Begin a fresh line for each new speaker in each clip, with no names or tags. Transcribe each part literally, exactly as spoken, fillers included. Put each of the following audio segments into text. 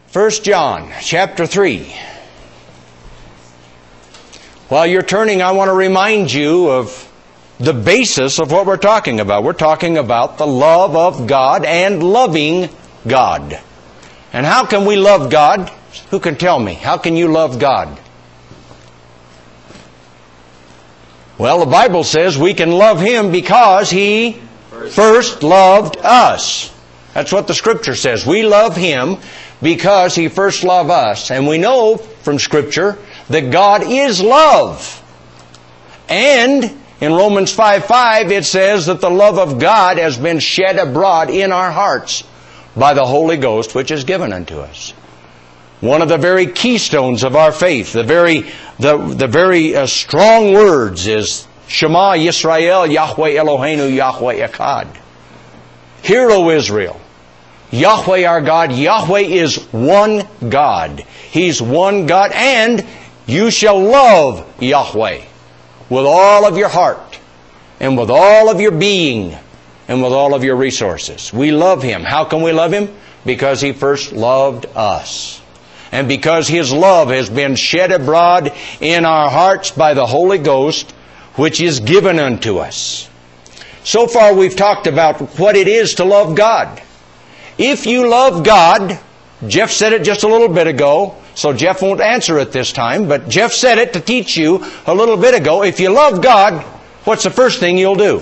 First John chapter three. While you're turning, I want to remind you of the basis of what we're talking about. We're talking about the love of God and loving God. And how can we love God? Who can tell me? How can you love God? Well, the Bible says we can love Him because He first loved us. That's what the Scripture says. We love Him because He first loved us. And we know from Scripture that God is love. And in Romans five five it says that the love of God has been shed abroad in our hearts by the Holy Ghost which is given unto us. One of the very keystones of our faith, the very the the very uh, strong words is Shema Yisrael, Yahweh Eloheinu, Yahweh Echad. Hear, O Israel, Yahweh our God, Yahweh is one God. He's one God, and you shall love Yahweh with all of your heart and with all of your being and with all of your resources. We love Him. How can we love Him? Because He first loved us. And because His love has been shed abroad in our hearts by the Holy Ghost, which is given unto us. So far we've talked about what it is to love God. If you love God, Jeff said it just a little bit ago, so Jeff won't answer it this time, but Jeff said it to teach you a little bit ago. If you love God, what's the first thing you'll do?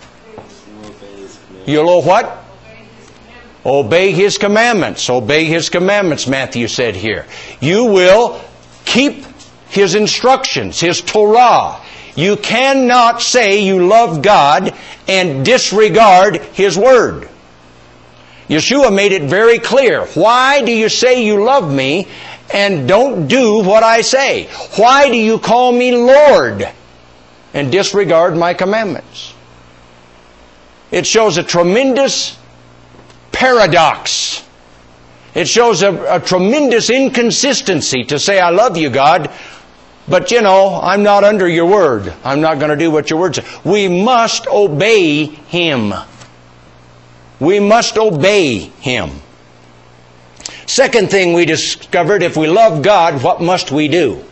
You'll what? Obey His commandments. Obey His commandments, Matthew said here. You will keep His instructions, His Torah. You cannot say you love God and disregard His Word. Yeshua made it very clear. Why do you say you love me and don't do what I say? Why do you call me Lord and disregard my commandments? It shows a tremendous paradox. It shows a, a tremendous inconsistency to say, I love you, God, but you know, I'm not under your word. I'm not going to do what your word says. We must obey Him. We must obey Him. Second thing we discovered, if we love God, what must we do?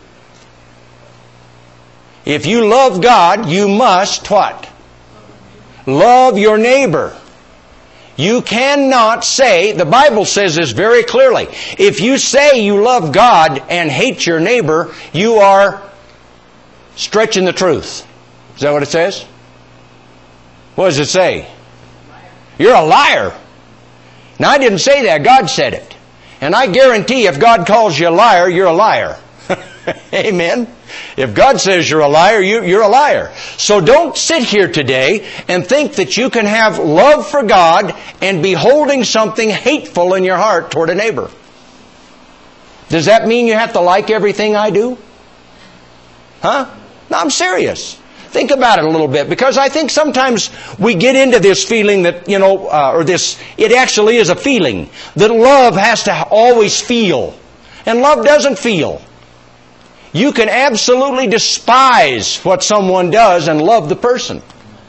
If you love God, you must what? Love your neighbor. You cannot say, the Bible says this very clearly, if you say you love God and hate your neighbor, you are stretching the truth. Is that what it says? What does it say? You're a liar. Now, I didn't say that. God said it. And I guarantee if God calls you a liar, you're a liar. Amen? If God says you're a liar, you, you're a liar. So don't sit here today and think that you can have love for God and be holding something hateful in your heart toward a neighbor. Does that mean you have to like everything I do? Huh? No, I'm serious. Think about it a little bit, because I think sometimes we get into this feeling that, you know, uh, or this, it actually is a feeling, that love has to always feel. And love doesn't feel. You can absolutely despise what someone does and love the person.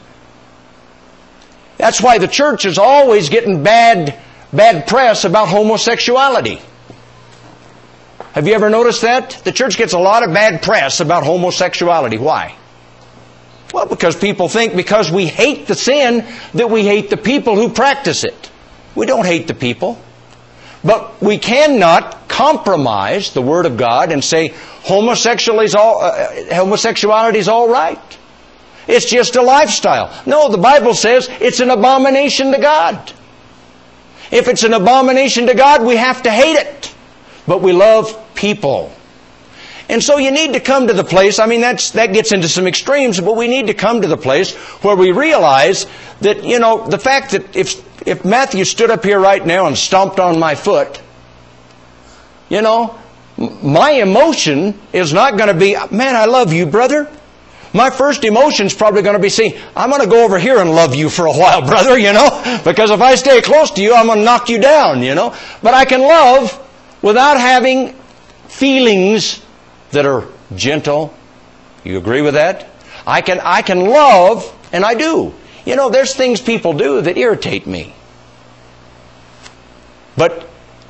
That's why the church is always getting bad, bad press about homosexuality. Have you ever noticed that? The church gets a lot of bad press about homosexuality. Why? Well, because people think because we hate the sin that we hate the people who practice it. We don't hate the people. But we cannot compromise the Word of God and say homosexuality is all, uh, homosexuality is all right. It's just a lifestyle. No, the Bible says it's an abomination to God. If it's an abomination to God, we have to hate it. But we love people. And so you need to come to the place, I mean, that's, that gets into some extremes, but we need to come to the place where we realize that, you know, the fact that if, if Matthew stood up here right now and stomped on my foot, you know, my emotion is not going to be, man, I love you, brother. My first emotion is probably going to be, see, I'm going to go over here and love you for a while, brother, you know, because if I stay close to you, I'm going to knock you down, you know. But I can love without having feelings that are gentle. You agree with that? I can, I can love, and I do. You know, there's things people do that irritate me. But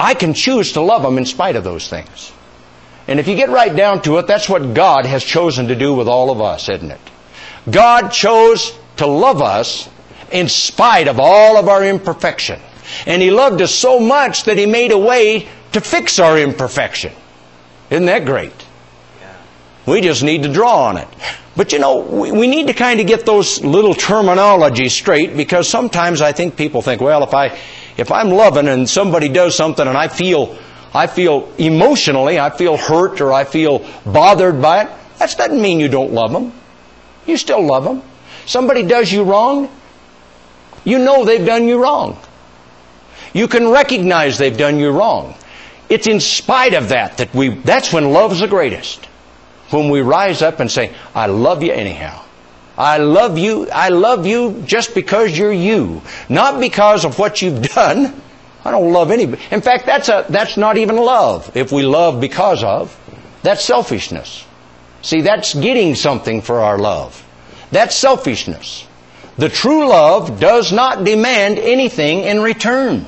I can choose to love them in spite of those things. And if you get right down to it, that's what God has chosen to do with all of us, isn't it? God chose to love us in spite of all of our imperfection. And He loved us so much that He made a way to fix our imperfection. Isn't that great? We just need to draw on it. But you know, we, we need to kind of get those little terminologies straight, because sometimes I think people think, well, if I, if I'm loving and somebody does something and I feel, I feel emotionally, I feel hurt or I feel bothered by it, that doesn't mean you don't love them. You still love them. Somebody does you wrong, you know they've done you wrong. You can recognize they've done you wrong. It's in spite of that that we, that's when love's the greatest. When we rise up and say, I love you anyhow. I love you, I love you just because you're you. Not because of what you've done. I don't love anybody. In fact, that's a, that's not even love. If we love because of, that's selfishness. See, that's getting something for our love. That's selfishness. The true love does not demand anything in return.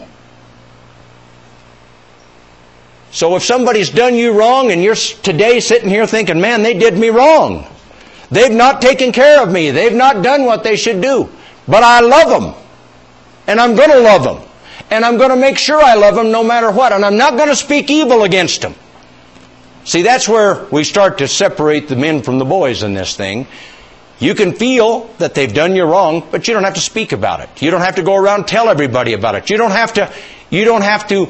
So if somebody's done you wrong and you're today sitting here thinking, man, they did me wrong. They've not taken care of me. They've not done what they should do. But I love them. And I'm going to love them. And I'm going to make sure I love them no matter what. And I'm not going to speak evil against them. See, that's where we start to separate the men from the boys in this thing. You can feel that they've done you wrong, but you don't have to speak about it. You don't have to go around and tell everybody about it. You don't have to, you don't have to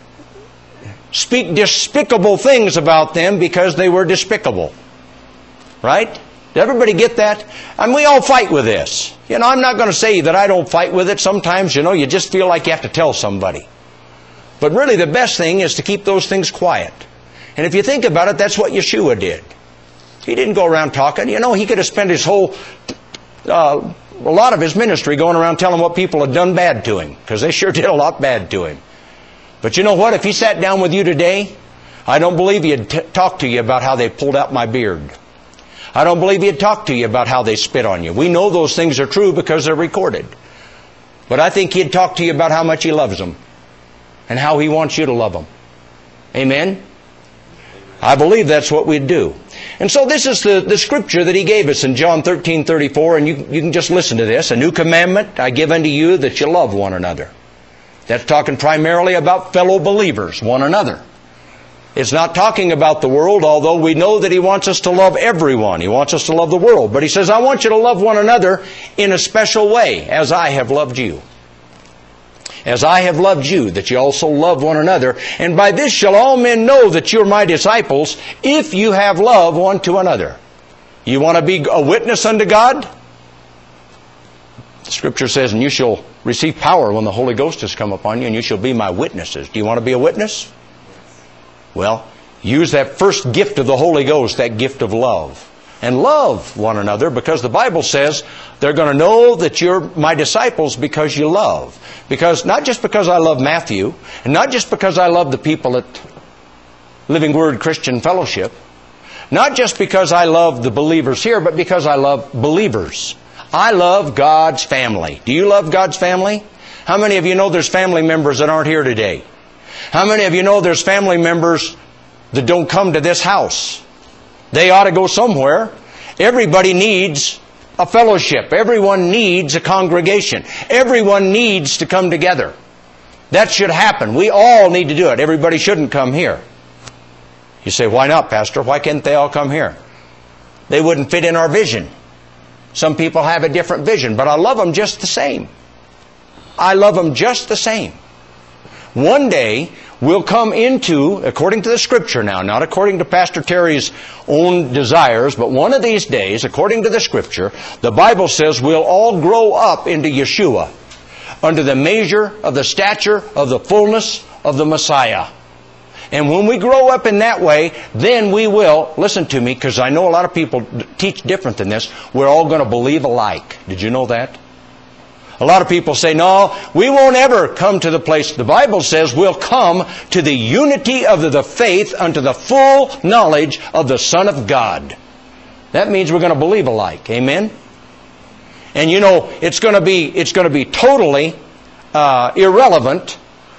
speak despicable things about them because they were despicable. Right? Did everybody get that? And we all fight with this. You know, I'm not going to say that I don't fight with it. Sometimes, you know, you just feel like you have to tell somebody. But really the best thing is to keep those things quiet. And if you think about it, that's what Yeshua did. He didn't go around talking. You know, He could have spent His whole, uh, a lot of His ministry going around telling what people had done bad to Him. Because they sure did a lot bad to Him. But you know what? If He sat down with you today, I don't believe He'd t- talk to you about how they pulled out my beard. I don't believe He'd talk to you about how they spit on you. We know those things are true because they're recorded. But I think He'd talk to you about how much He loves them. And how He wants you to love them. Amen? I believe that's what we'd do. And so this is the, the scripture that He gave us in John thirteen thirty-four. And you, you can just listen to this. A new commandment I give unto you, that you love one another. That's talking primarily about fellow believers, one another. It's not talking about the world, although we know that He wants us to love everyone. He wants us to love the world. But He says, I want you to love one another in a special way, as I have loved you. As I have loved you, that you also love one another. And by this shall all men know that you're my disciples, if you have love one to another. You want to be a witness unto God? The Scripture says, and you shall receive power when the Holy Ghost has come upon you, and you shall be my witnesses. Do you want to be a witness? Well, use that first gift of the Holy Ghost, that gift of love. And love one another, because the Bible says they're going to know that you're my disciples because you love. Because, not just because I love Matthew, and not just because I love the people at Living Word Christian Fellowship, not just because I love the believers here, but because I love believers. I love God's family. Do you love God's family? How many of you know there's family members that aren't here today? How many of you know there's family members that don't come to this house? They ought to go somewhere. Everybody needs a fellowship. Everyone needs a congregation. Everyone needs to come together. That should happen. We all need to do it. Everybody shouldn't come here. You say, why not, Pastor? Why can't they all come here? They wouldn't fit in our vision. Some people have a different vision, but I love them just the same. I love them just the same. One day, we'll come into, according to the Scripture now, not according to Pastor Terry's own desires, but one of these days, according to the Scripture, the Bible says we'll all grow up into Yeshua, under the measure of the stature of the fullness of the Messiah. And when we grow up in that way, then we will, listen to me, because I know a lot of people teach different than this, we're all going to believe alike. Did you know that? A lot of people say, no, we won't ever come to the place. The Bible says we'll come to the unity of the faith unto the full knowledge of the Son of God. That means we're going to believe alike. Amen? And you know, it's going to be, it's going to be totally uh, irrelevant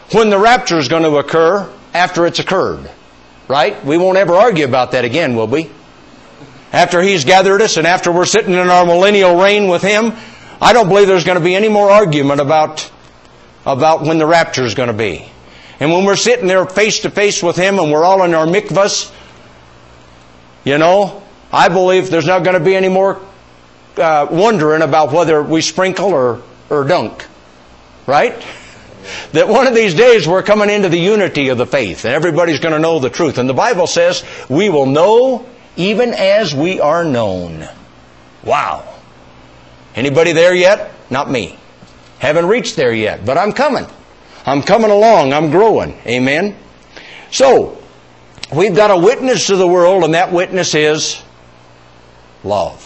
when the rapture is going to occur after it's occurred. Right? We won't ever argue about that again, will we? After He's gathered us and after we're sitting in our millennial reign with Him, I don't believe there's going to be any more argument about, about when the rapture is going to be. And when we're sitting there face to face with Him and we're all in our mikvahs, you know, I believe there's not going to be any more uh, wondering about whether we sprinkle or, or dunk. Right? That one of these days we're coming into the unity of the faith and everybody's going to know the truth. And the Bible says we will know even as we are known. Wow. Anybody there yet? Not me. Haven't reached there yet, but I'm coming. I'm coming along. I'm growing. Amen. So, we've got a witness to the world, and that witness is love.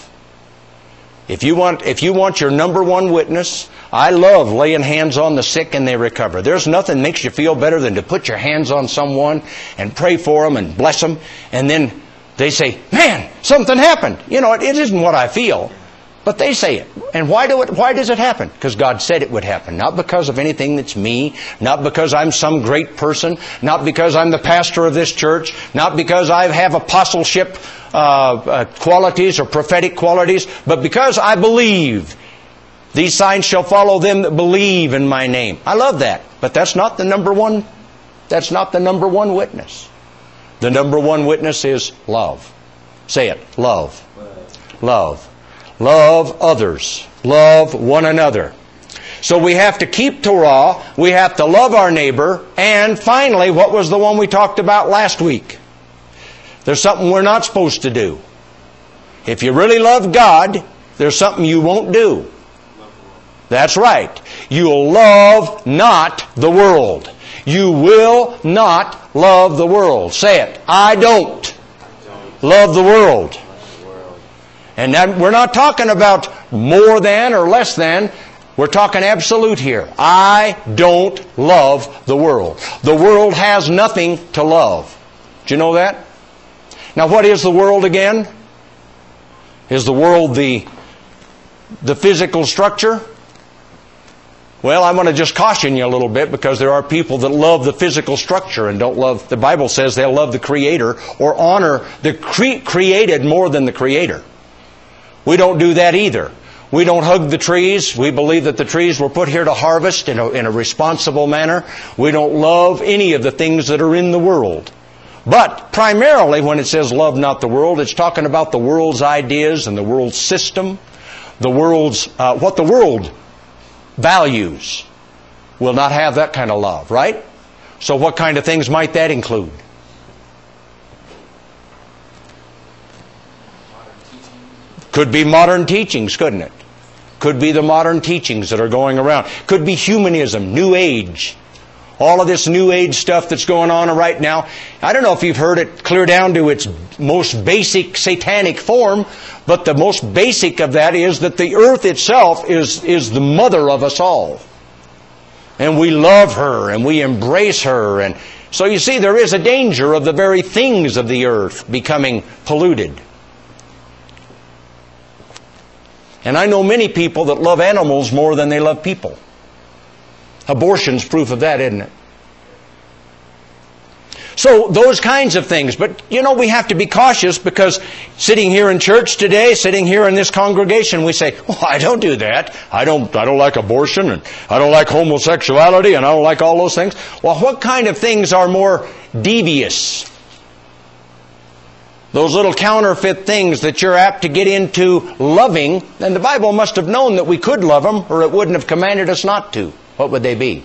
If you want, if you want your number one witness, I love laying hands on the sick and they recover. There's nothing that makes you feel better than to put your hands on someone and pray for them and bless them, and then they say, "Man, something happened." You know, it, it isn't what I feel, but they say it. And why do it? Why does it happen? Because God said it would happen. Not because of anything that's me. Not because I'm some great person. Not because I'm the pastor of this church. Not because I have apostleship uh, uh, qualities or prophetic qualities. But because I believe. These signs shall follow them that believe in my name. I love that. But that's not the number one. That's not the number one witness. The number one witness is love. Say it. Love. Love. Love others. Love one another. So we have to keep Torah. We have to love our neighbor. And finally, what was the one we talked about last week? There's something we're not supposed to do. If you really love God, there's something you won't do. That's right. You'll love not the world. You will not love the world. Say it. I don't love the world. And that, we're not talking about more than or less than. We're talking absolute here. I don't love the world. The world has nothing to love. Do you know that? Now, what is the world again? Is the world the, the physical structure? Well, I want to just caution you a little bit because there are people that love the physical structure and don't love, the Bible says they'll love the Creator or honor the cre- created more than the Creator. We don't do that either. We don't hug the trees. We believe that the trees were put here to harvest in a, in a responsible manner. We don't love any of the things that are in the world. But primarily when it says love not the world, it's talking about the world's ideas and the world's system, the world's, uh, what the world values will not have that kind of love, right? So what kind of things might that include? Could be modern teachings, couldn't it? Could be the modern teachings that are going around. Could be humanism, New Age. All of this New Age stuff that's going on right now. I don't know if you've heard it clear down to its most basic satanic form, but the most basic of that is that the earth itself is, is the mother of us all. And we love her and we embrace her. And so you see, there is a danger of the very things of the earth becoming polluted. And I know many people that love animals more than they love people. Abortion's proof of that, isn't it? So, those kinds of things. But, you know, we have to be cautious because sitting here in church today, sitting here in this congregation, we say, "Well, I don't do that. I don't, I don't like abortion, and I don't like homosexuality, and I don't like all those things." Well, what kind of things are more devious? Those little counterfeit things that you're apt to get into loving, and the Bible must have known that we could love them, or it wouldn't have commanded us not to. What would they be?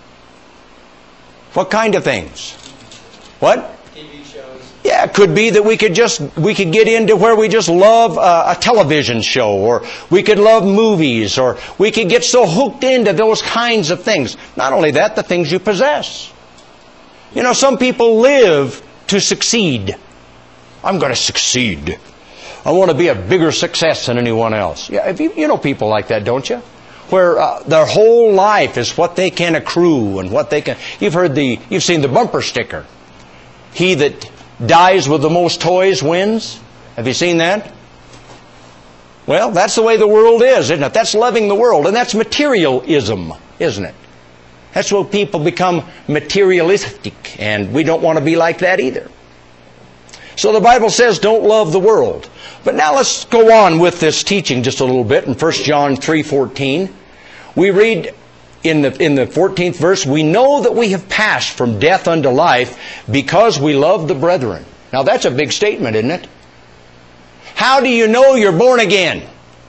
What kind of things? What?
T V shows.
Yeah, it could be that we could just we could get into where we just love a, a television show, or we could love movies, or we could get so hooked into those kinds of things. Not only that, the things you possess. You know, some people live to succeed. I'm going to succeed. I want to be a bigger success than anyone else. Yeah, if you, you know people like that, don't you? Where uh, their whole life is what they can accrue and what they can. You've heard the, you've seen the bumper sticker. He that dies with the most toys wins. Have you seen that? Well, that's the way the world is, isn't it? That's loving the world, and that's materialism, isn't it? That's where people become materialistic, and we don't want to be like that either. So the Bible says don't love the world. But now let's go on with this teaching just a little bit. In First John three fourteen, we read in the, in the fourteenth verse, we know that we have passed from death unto life because we love the brethren. Now that's a big statement, isn't it? How do you know you're born again?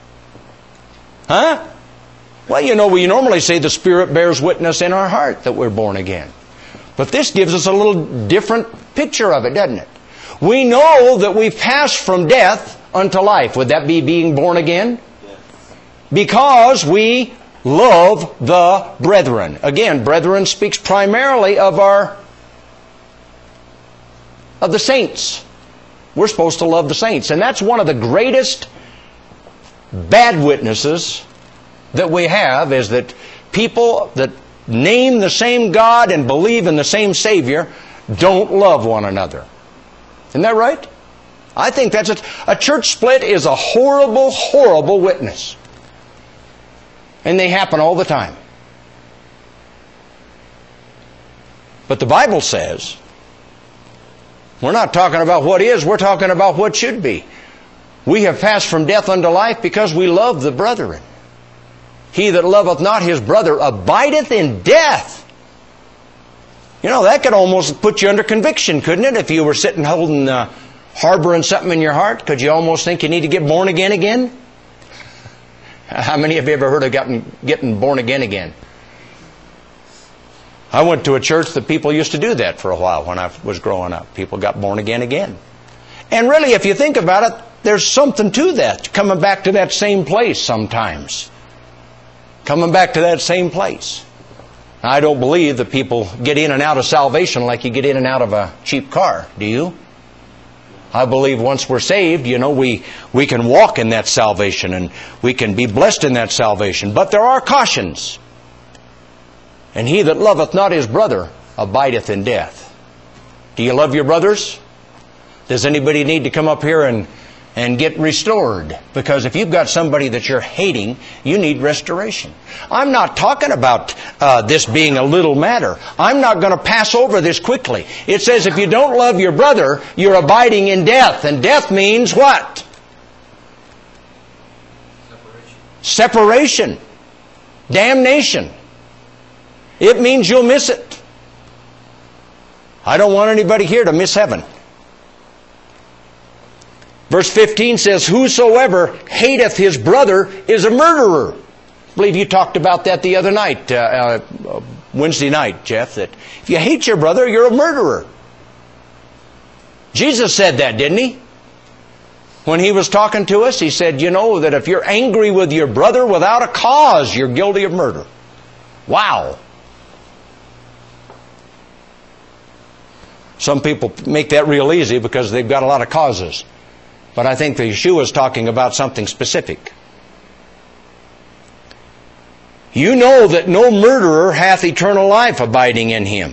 Huh? Well, you know, we normally say the Spirit bears witness in our heart that we're born again. But this gives us a little different picture of it, doesn't it? We know that we've passed from death unto life. Would that be being born again? Yes. Because we love the brethren. Again, brethren speaks primarily of our of the saints. We're supposed to love the saints. And that's one of the greatest bad witnesses that we have, is that people that name the same God and believe in the same Savior don't love one another. Isn't that right? I think that's it. A church split is a horrible, horrible witness. And they happen all the time. But the Bible says, we're not talking about what is, we're talking about what should be. We have passed from death unto life because we love the brethren. He that loveth not his brother abideth in death. You know, that could almost put you under conviction, couldn't it? If you were sitting holding, uh, harboring something in your heart, could you almost think you need to get born again again? How many of you ever heard of getting, getting born again again? I went to a church that people used to do that for a while when I was growing up. People got born again again. And really, if you think about it, there's something to that. Coming back to that same place sometimes. Coming back to that same place. I don't believe that people get in and out of salvation like you get in and out of a cheap car. Do you? I believe once we're saved, you know, we, we can walk in that salvation and we can be blessed in that salvation. But there are cautions. And he that loveth not his brother abideth in death. Do you love your brothers? Does anybody need to come up here and, and get restored? Because if you've got somebody that you're hating, you need restoration. I'm not talking about uh, this being a little matter. I'm not going to pass over this quickly. It says if you don't love your brother, you're abiding in death. And death means what? Separation. Separation. Damnation. It means you'll miss it. I don't want anybody here to miss heaven. Verse fifteen says, whosoever hateth his brother is a murderer. I believe you talked about that the other night, uh, uh, Wednesday night, Jeff, that if you hate your brother, you're a murderer. Jesus said that, didn't he? When he was talking to us, he said, you know, that if you're angry with your brother without a cause, you're guilty of murder. Wow. Some people make that real easy because they've got a lot of causes. But I think that Yeshua is talking about something specific. You know that no murderer hath eternal life abiding in him.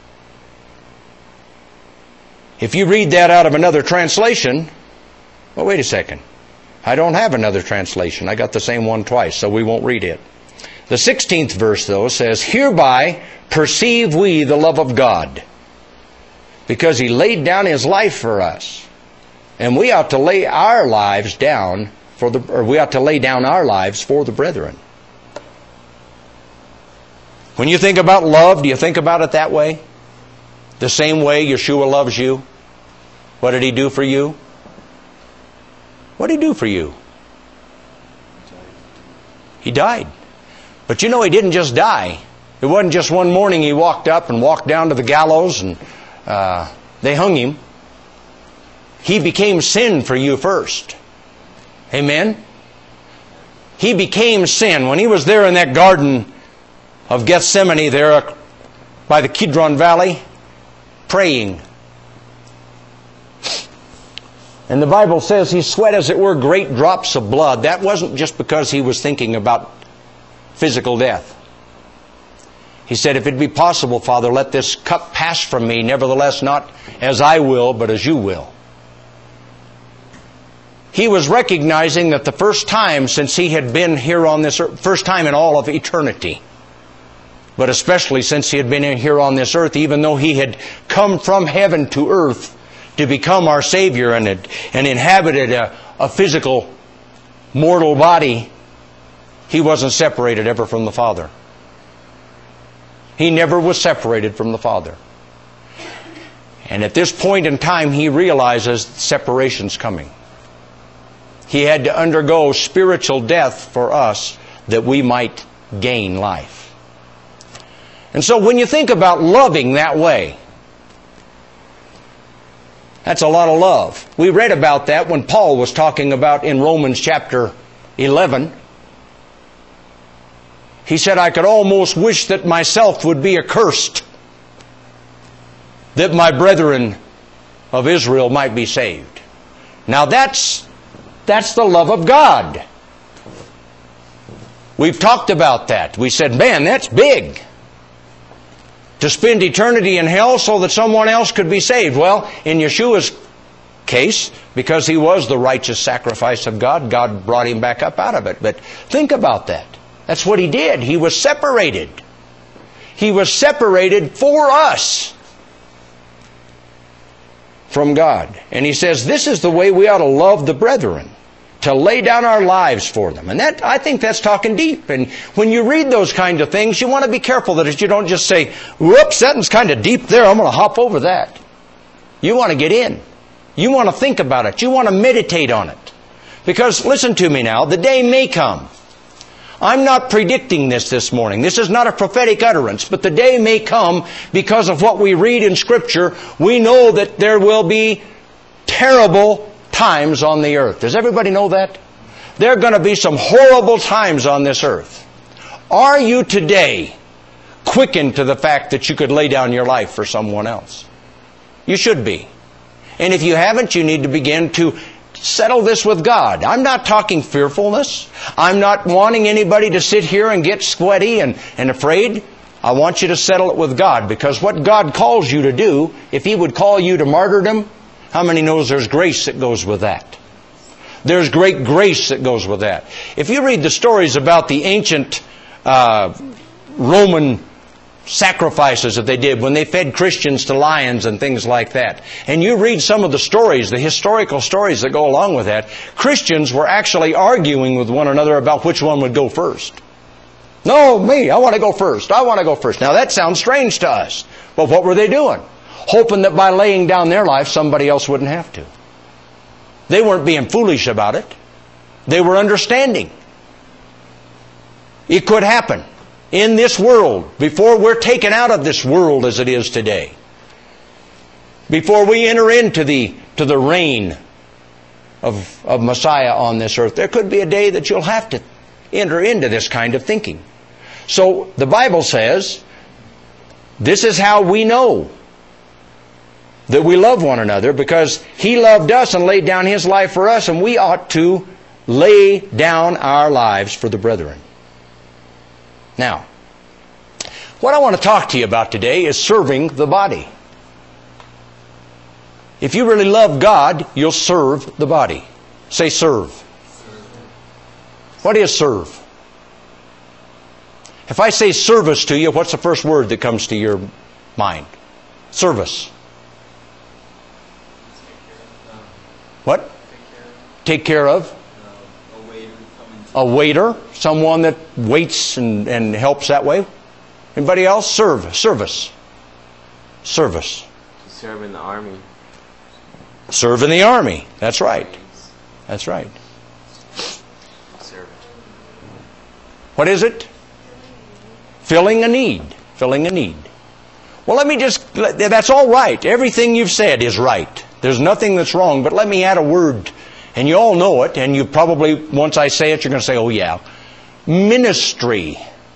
If you read that out of another translation, well, wait a second. I don't have another translation. I got the same one twice, so we won't read it. The sixteenth verse, though, says, hereby perceive we the love of God, because He laid down His life for us. And we ought to lay our lives down for the, or we ought to lay down our lives for the brethren. When you think about love, do you think about it that way? The same way Yeshua loves you? What did He do for you? What did He do for you? He died. But you know He didn't just die. It wasn't just one morning He walked up and walked down to the gallows and uh, they hung Him. He became sin for you first. Amen? He became sin. When He was there in that garden of Gethsemane there by the Kidron Valley, praying. And the Bible says He sweat, as it were, great drops of blood. That wasn't just because He was thinking about physical death. He said, if it be possible, Father, let this cup pass from me. Nevertheless, not as I will, but as you will. He was recognizing that the first time since He had been here on this earth, first time in all of eternity, but especially since He had been in here on this earth, even though He had come from heaven to earth to become our Savior and, had, and inhabited a, a physical, mortal body, He wasn't separated ever from the Father. He never was separated from the Father. And at this point in time, He realizes separation's coming. He had to undergo spiritual death for us that we might gain life. And so when you think about loving that way, that's a lot of love. We read about that when Paul was talking about in Romans chapter eleven. He said, I could almost wish that myself would be accursed, that my brethren of Israel might be saved. Now that's, that's the love of God. We've talked about that. We said, man, that's big. To spend eternity in hell so that someone else could be saved. Well, in Yeshua's case, because He was the righteous sacrifice of God, God brought Him back up out of it. But think about that. That's what He did. He was separated. He was separated for us from God. And He says, this is the way we ought to love the brethren, to lay down our lives for them. And that, I think that's talking deep. And when you read those kind of things, you want to be careful that you don't just say, whoops, that one's kind of deep there, I'm going to hop over that. You want to get in. You want to think about it. You want to meditate on it. Because, listen to me now, the day may come. I'm not predicting this this morning. This is not a prophetic utterance, but the day may come because of what we read in Scripture. We know that there will be terrible times on the earth. Does everybody know that? There are going to be some horrible times on this earth. Are you today quickened to the fact that you could lay down your life for someone else? You should be. And if you haven't, you need to begin to settle this with God. I'm not talking fearfulness. I'm not wanting anybody to sit here and get sweaty and, and afraid. I want you to settle it with God, because what God calls you to do, if He would call you to martyrdom, how many knows there's grace that goes with that? There's great grace that goes with that. If you read the stories about the ancient uh, Roman sacrifices that they did when they fed Christians to lions and things like that, and you read some of the stories, the historical stories that go along with that, Christians were actually arguing with one another about which one would go first. No, me, I want to go first. I want to go first. Now that sounds strange to us. But what were they doing? Hoping that by laying down their life, somebody else wouldn't have to. They weren't being foolish about it. They were understanding. It could happen in this world, before we're taken out of this world as it is today. Before we enter into the, to the reign of, of Messiah on this earth, there could be a day that you'll have to enter into this kind of thinking. So the Bible says, this is how we know that we love one another, because He loved us and laid down His life for us, and we ought to lay down our lives for the brethren. Now, what I want to talk to you about today is serving the body. If you really love God, you'll serve the body. Say serve. What is serve? If I say service to you, what's the first word that comes to your mind? Service. What? Take care of. A waiter, someone that waits and, and helps that way. Anybody else? Serve. Service. Service.
Serve in the army.
Serve in the army. That's right. That's right.
Serve.
What is it? Filling a need. Filling a need. Well, let me just, that's all right. Everything you've said is right. There's nothing that's wrong, but let me add a word. And you all know it, and you probably, once I say it, you're going to say, oh yeah. Ministry.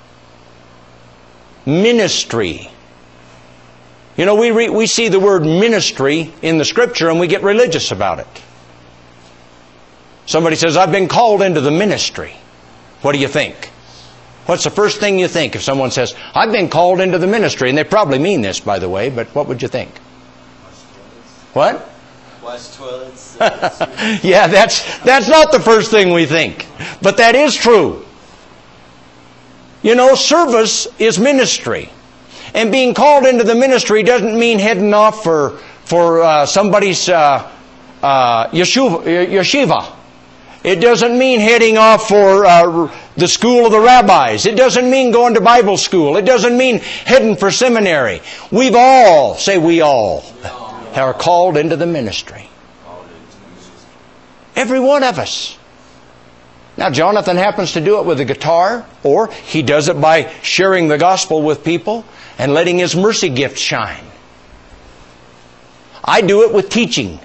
Ministry. You know, we re- we see the word ministry in the Scripture and we get religious about it. Somebody says, I've been called into the ministry. What do you think? What's the first thing you think if someone says, I've been called into the ministry? And they probably mean this, by the way, but what would you think? What?
Wash toilets.
Yeah, that's that's not the first thing we think. But that is true. You know, service is ministry. And being called into the ministry doesn't mean heading off for, for uh, somebody's uh, uh, yeshiva, yeshiva. It doesn't mean heading off for uh, the school of the rabbis. It doesn't mean going to Bible school. It doesn't mean heading for seminary. We've all, say we all, are called into the ministry. Every one of us. Now, Jonathan happens to do it with a guitar, or he does it by sharing the gospel with people and letting his mercy gift shine. I do it with teaching.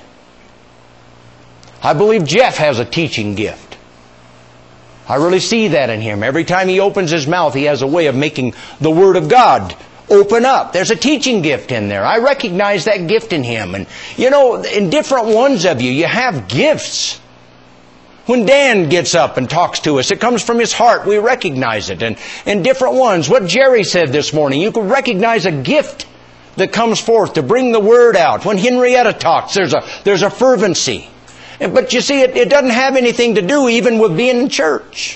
I believe Jeff has a teaching gift. I really see that in him. Every time he opens his mouth, he has a way of making the Word of God open up. There's a teaching gift in there. I recognize that gift in him. And, you know, in different ones of you, you have gifts. When Dan gets up and talks to us, it comes from his heart. We recognize it. And in different ones, what Jerry said this morning, you can recognize a gift that comes forth to bring the Word out. When Henrietta talks, there's a, there's a fervency. But you see, it, it doesn't have anything to do even with being in church.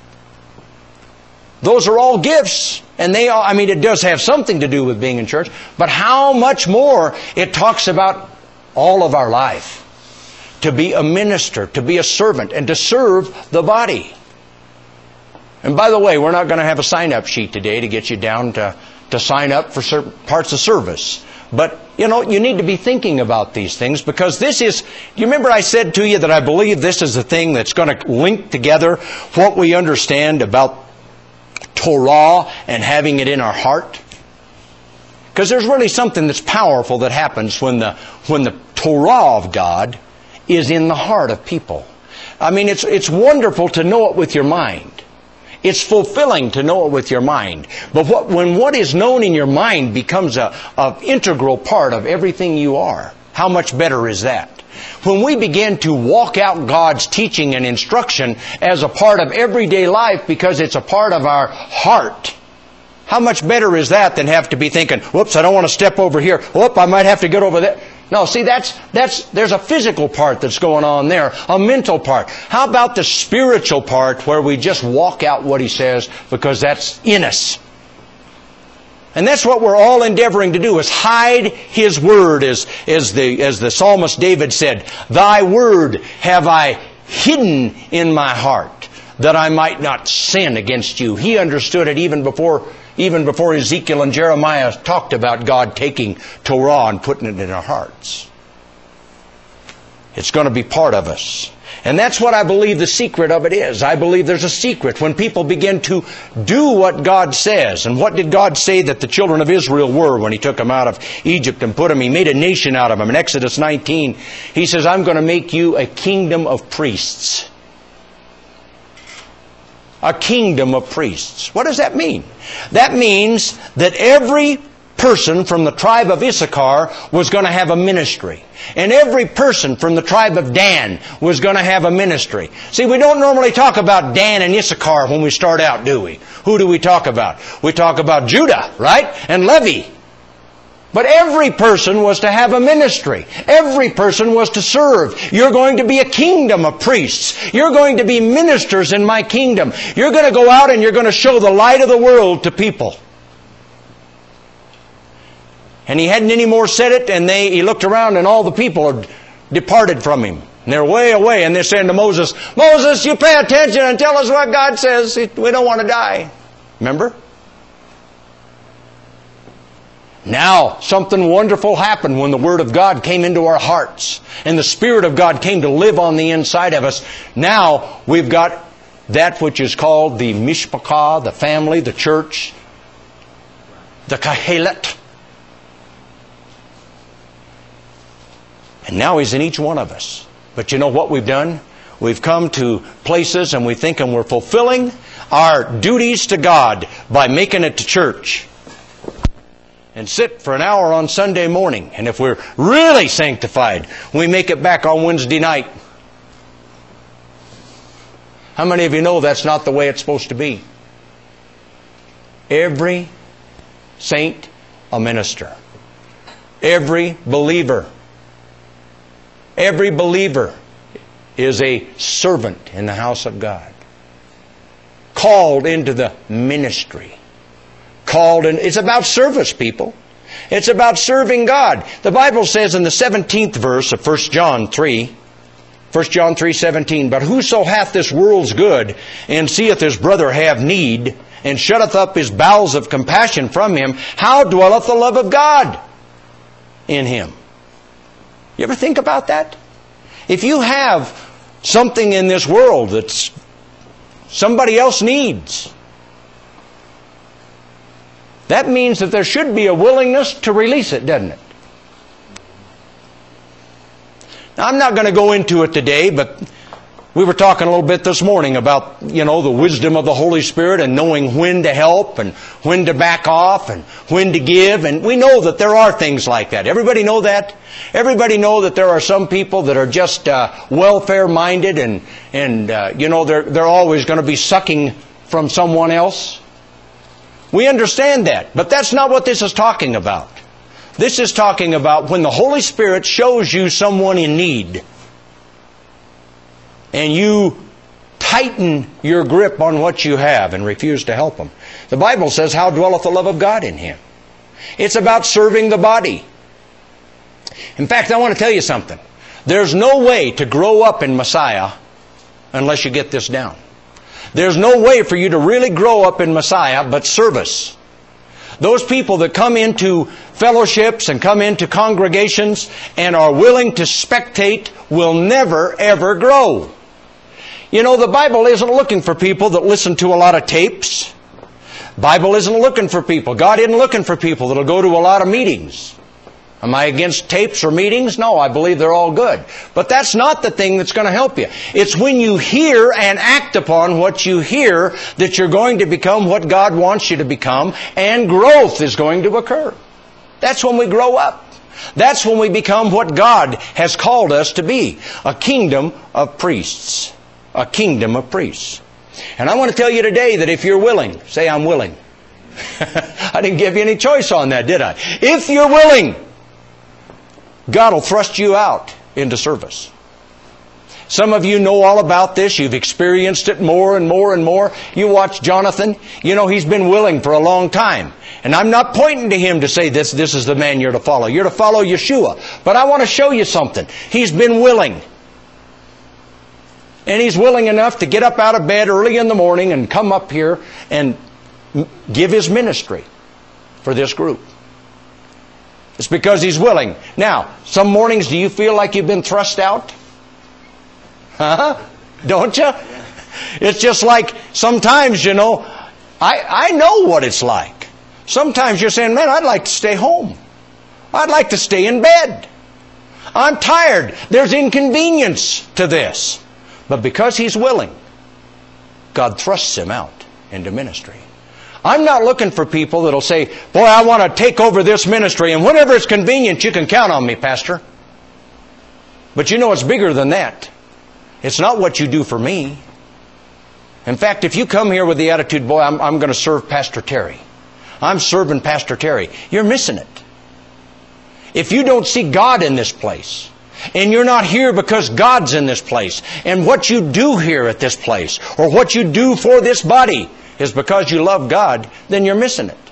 Those are all gifts. And they all, I mean, it does have something to do with being in church. But how much more it talks about all of our life. To be a minister, to be a servant, and to serve the body. And by the way, we're not going to have a sign-up sheet today to get you down to, to sign up for certain parts of service. But, you know, you need to be thinking about these things, because this is, do you remember I said to you that I believe this is the thing that's going to link together what we understand about Torah and having it in our heart? Because there's really something that's powerful that happens when the, when the Torah of God is in the heart of people. I mean, it's, it's wonderful to know it with your mind. It's fulfilling to know it with your mind. But what, when what is known in your mind becomes a, a integral part of everything you are, how much better is that? When we begin to walk out God's teaching and instruction as a part of everyday life because it's a part of our heart, how much better is that than have to be thinking, whoops, I don't want to step over here. Whoop, I might have to get over there. No, see, that's, that's, there's a physical part that's going on there, a mental part. How about the spiritual part where we just walk out what He says because that's in us? And that's what we're all endeavoring to do, is hide His Word, as, as, the, as the psalmist David said, Thy Word have I hidden in my heart, that I might not sin against You. He understood it even before Even before Ezekiel and Jeremiah talked about God taking Torah and putting it in our hearts. It's going to be part of us. And that's what I believe the secret of it is. I believe there's a secret when people begin to do what God says. And what did God say that the children of Israel were when He took them out of Egypt and put them? He made a nation out of them. In Exodus nineteen, He says, I'm going to make you a kingdom of priests. A kingdom of priests. What does that mean? That means that every person from the tribe of Issachar was going to have a ministry. And every person from the tribe of Dan was going to have a ministry. See, we don't normally talk about Dan and Issachar when we start out, do we? Who do we talk about? We talk about Judah, right? And Levi. But every person was to have a ministry. Every person was to serve. You're going to be a kingdom of priests. You're going to be ministers in my kingdom. You're going to go out and you're going to show the light of the world to people. And he hadn't any more said it, and they, he looked around and all the people had departed from him. And they're way away, and they're saying to Moses, Moses, you pay attention and tell us what God says. We don't want to die. Remember? Now, something wonderful happened when the Word of God came into our hearts and the Spirit of God came to live on the inside of us. Now, we've got that which is called the mishpachah, the family, the church, the kahelet. And now He's in each one of us. But you know what we've done? We've come to places and we think and we're fulfilling our duties to God by making it to church. And sit for an hour on Sunday morning. And if we're really sanctified, we make it back on Wednesday night. How many of you know that's not the way it's supposed to be? Every saint, a minister. Every believer. Every believer is a servant in the house of God. called into the ministry. Called in, it's about service, people. It's about serving God. The Bible says in the seventeenth verse of First John three, First John three seventeen, but whoso hath this world's good, and seeth his brother have need, and shutteth up his bowels of compassion from him, how dwelleth the love of God in him? You ever think about that? If you have something in this world that somebody else needs, that means that there should be a willingness to release it, doesn't it? Now, I'm not going to go into it today, but we were talking a little bit this morning about, you know, the wisdom of the Holy Spirit and knowing when to help and when to back off and when to give. And we know that there are things like that. Everybody know that? Everybody know that there are some people that are just uh, welfare-minded and, and uh, you know, they're, they're always going to be sucking from someone else. We understand that, but that's not what this is talking about. This is talking about when the Holy Spirit shows you someone in need and you tighten your grip on what you have and refuse to help them. The Bible says, how dwelleth the love of God in him? It's about serving the body. In fact, I want to tell you something. There's no way to grow up in Messiah unless you get this down. There's no way for you to really grow up in Messiah but service. Those people that come into fellowships and come into congregations and are willing to spectate will never, ever grow. You know, the Bible isn't looking for people that listen to a lot of tapes. The Bible isn't looking for people. God isn't looking for people that'll go to a lot of meetings. Am I against tapes or meetings? No, I believe they're all good. But that's not the thing that's going to help you. It's when you hear and act upon what you hear that you're going to become what God wants you to become, and growth is going to occur. That's when we grow up. That's when we become what God has called us to be, a kingdom of priests. A kingdom of priests. And I want to tell you today that if you're willing, say I'm willing. I didn't give you any choice on that, did I? If you're willing, God will thrust you out into service. Some of you know all about this. You've experienced it more and more and more. You watch Jonathan. You know, he's been willing for a long time. And I'm not pointing to him to say this, this is the man you're to follow. You're to follow Yeshua. But I want to show you something. He's been willing. And he's willing enough to get up out of bed early in the morning and come up here and give his ministry for this group. It's because he's willing. Now, some mornings do you feel like you've been thrust out? Huh? Don't you? It's just like sometimes, you know, I, I know what it's like. Sometimes you're saying, man, I'd like to stay home. I'd like to stay in bed. I'm tired. There's inconvenience to this. But because he's willing, God thrusts him out into ministry. I'm not looking for people that'll say, boy, I want to take over this ministry, and whenever it's convenient, you can count on me, Pastor. But you know it's bigger than that. It's not what you do for me. In fact, if you come here with the attitude, boy, I'm, I'm going to serve Pastor Terry. I'm serving Pastor Terry. You're missing it. If you don't see God in this place, and you're not here because God's in this place, and what you do here at this place, or what you do for this body, is because you love God, then you're missing it.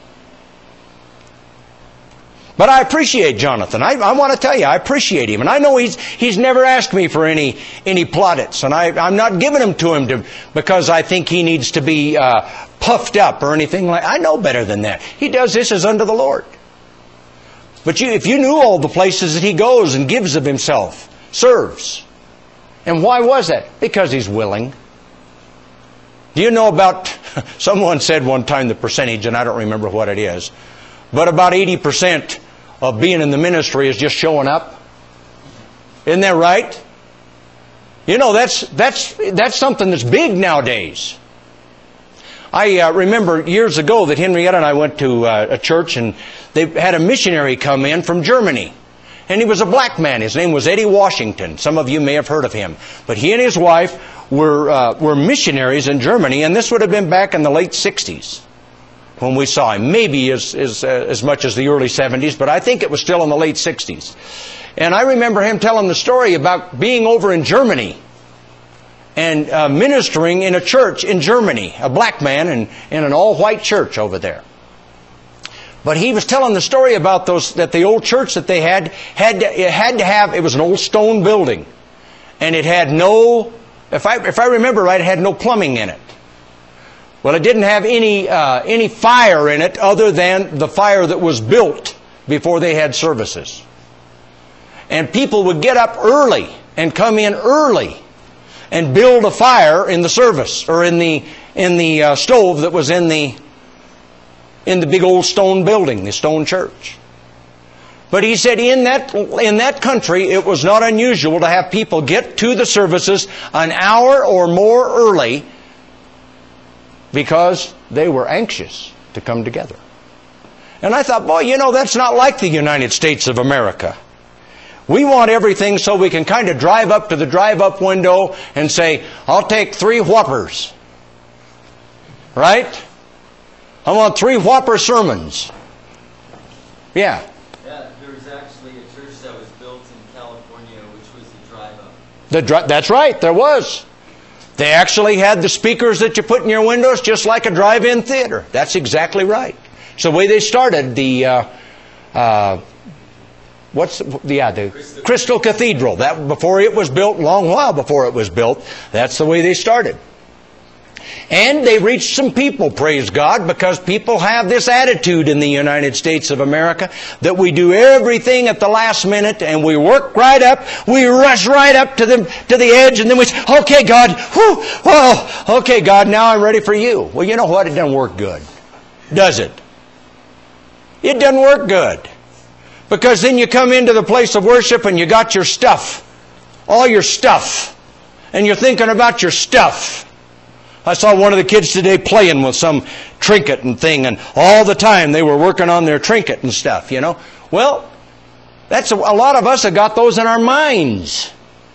But I appreciate Jonathan. I, I want to tell you, I appreciate him. And I know he's he's never asked me for any any plaudits. And I, I'm not giving them to him to, because I think he needs to be uh, puffed up or anything like that. I know better than that. He does this as unto the Lord. But you, if you knew all the places that he goes and gives of himself, serves. And why was that? Because he's willing. Do you know about, someone said one time the percentage, and I don't remember what it is, but about eighty percent of being in the ministry is just showing up. Isn't that right? You know, that's that's that's something that's big nowadays. I uh, remember years ago that Henrietta and I went to uh, a church, and they had a missionary come in from Germany. And he was a black man. His name was Eddie Washington. Some of you may have heard of him. But he and his wife were uh, were missionaries in Germany, and this would have been back in the late sixties when we saw him. Maybe as as, uh, as much as the early seventies, but I think it was still in the late sixties. And I remember him telling the story about being over in Germany and uh, ministering in a church in Germany, a black man in, in an all-white church over there. But he was telling the story about those, that the old church that they had, had to, it had to have, it was an old stone building. And it had no, if I, if I remember right, it had no plumbing in it. Well, it didn't have any, uh, any fire in it other than the fire that was built before they had services. And people would get up early and come in early and build a fire in the service, or in the, in the uh, stove that was in the, in the big old stone building, the stone church. But he said in that, in that country, it was not unusual to have people get to the services an hour or more early because they were anxious to come together. And I thought, boy, you know, that's not like the United States of America. We want everything so we can kind of drive up to the drive-up window and say, I'll take three Whoppers. Right? I want three Whopper sermons. Yeah.
Yeah, there was actually a church that was built in California, which was the drive-up.
The dri- that's right, there was. They actually had the speakers that you put in your windows just like a drive-in theater. That's exactly right. It's the way they started the... Uh, uh, What's the, yeah, the Crystal. Crystal Cathedral. That before it was built, a long while before it was built, that's the way they started. And they reached some people, praise God, because people have this attitude in the United States of America that we do everything at the last minute and we work right up, we rush right up to the to the edge, and then we say, okay, God, whew, well, okay, God, now I'm ready for you. Well, you know what? It doesn't work good, does it? It doesn't work good. Because then you come into the place of worship and you got your stuff. All your stuff. And you're thinking about your stuff. I saw one of the kids today playing with some trinket and thing, and all the time they were working on their trinket and stuff, you know. Well, that's a, a lot of us have got those in our minds.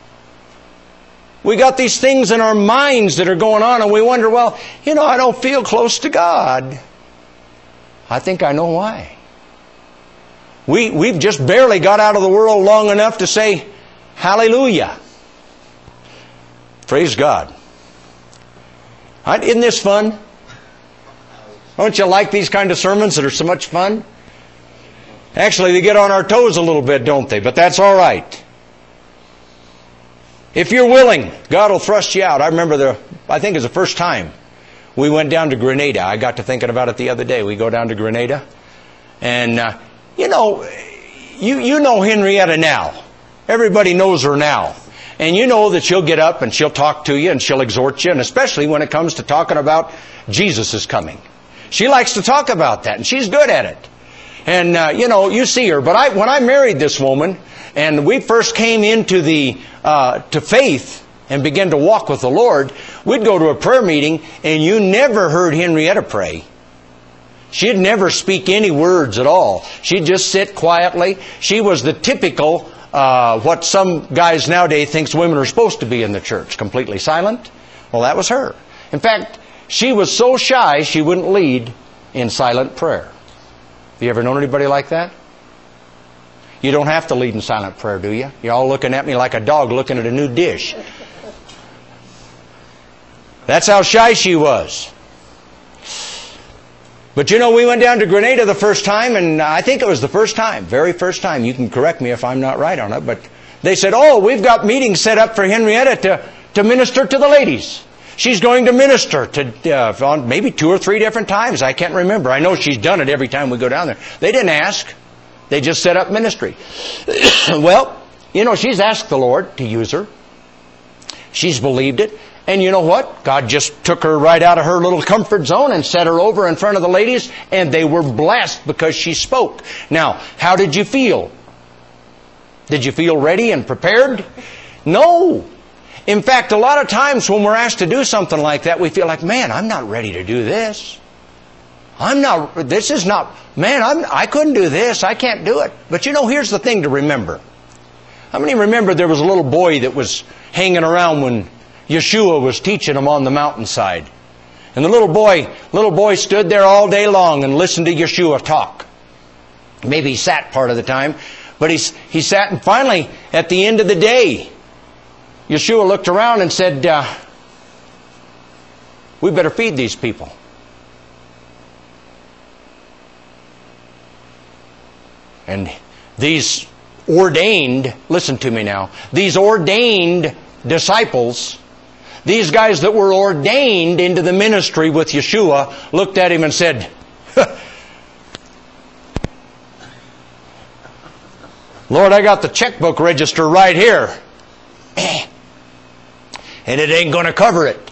We got these things in our minds that are going on, and we wonder, well, you know, I don't feel close to God. I think I know why. We, we've just barely got out of the world long enough to say, hallelujah. Praise God. Isn't this fun? Don't you like these kind of sermons that are so much fun? Actually, they get on our toes a little bit, don't they? But that's all right. If you're willing, God will thrust you out. I remember the, I think it was the first time we went down to Grenada. I got to thinking about it the other day. We go down to Grenada, and uh, You know, you, you know Henrietta now. Everybody knows her now. And you know that she'll get up and she'll talk to you and she'll exhort you, and especially when it comes to talking about Jesus is coming. She likes to talk about that, and she's good at it. And, uh, you know, you see her. But I, when I married this woman, and we first came into the, uh, to faith and began to walk with the Lord, we'd go to a prayer meeting, and you never heard Henrietta pray. She'd never speak any words at all. She'd just sit quietly. She was the typical, uh, what some guys nowadays thinks women are supposed to be in the church, completely silent. Well, that was her. In fact, she was so shy she wouldn't lead in silent prayer. You ever known anybody like that? You don't have to lead in silent prayer, do you? You're all looking at me like a dog looking at a new dish. That's how shy she was. But you know, we went down to Grenada the first time, and I think it was the first time, very first time. You can correct me if I'm not right on it, but they said, oh, we've got meetings set up for Henrietta to, to minister to the ladies. She's going to minister to uh, on maybe two or three different times. I can't remember. I know she's done it every time we go down there. They didn't ask. They just set up ministry. Well, you know, she's asked the Lord to use her. She's believed it. And you know what? God just took her right out of her little comfort zone and set her over in front of the ladies, and they were blessed because she spoke. Now, how did you feel? Did you feel ready and prepared? No. In fact, a lot of times when we're asked to do something like that, we feel like, man, I'm not ready to do this. I'm not, this is not, man, I'm, I couldn't do this. I can't do it. But you know, here's the thing to remember. How many remember there was a little boy that was hanging around when Yeshua was teaching him on the mountainside? And the little boy, little boy stood there all day long and listened to Yeshua talk. Maybe he sat part of the time, but he, he sat, and finally, at the end of the day, Yeshua looked around and said, uh, We better feed these people. And these ordained, listen to me now, these ordained disciples, these guys that were ordained into the ministry with Yeshua, looked at him and said, Lord, I got the checkbook register right here. And it ain't going to cover it.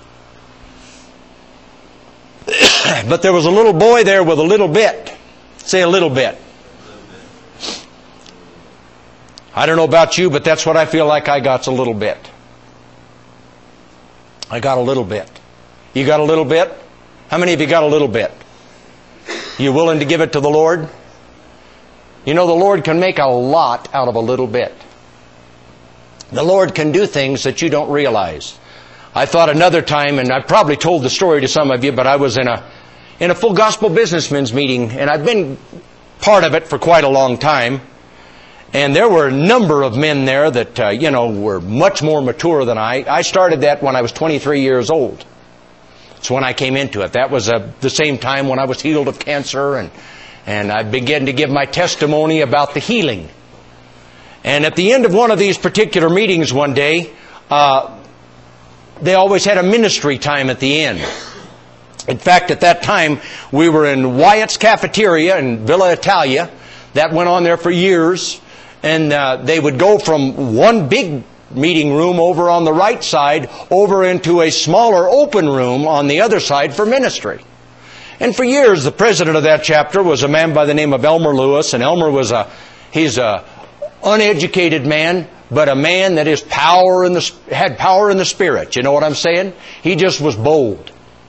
But there was a little boy there with a little bit. Say a little bit. I don't know about you, but that's what I feel like I got's a little bit. I got a little bit. You got a little bit? How many of you got a little bit? You willing to give it to the Lord? You know, the Lord can make a lot out of a little bit. The Lord can do things that you don't realize. I thought another time, and I probably told the story to some of you, but I was in a in a full gospel businessmen's meeting, and I've been part of it for quite a long time. And there were a number of men there that, uh, you know, were much more mature than I. I started that when I was twenty-three years old. It's when I came into it. That was uh, the same time when I was healed of cancer, and, and I began to give my testimony about the healing. And at the end of one of these particular meetings one day, uh, they always had a ministry time at the end. In fact, at that time, we were in Wyatt's Cafeteria in Villa Italia. That went on there for years. And uh, they would go from one big meeting room over on the right side over into a smaller open room on the other side for ministry. And for years, the president of that chapter was a man by the name of Elmer Lewis. And Elmer was a, he's a uneducated man, but a man that is power in the, had power in the Spirit. You know what I'm saying? He just was bold.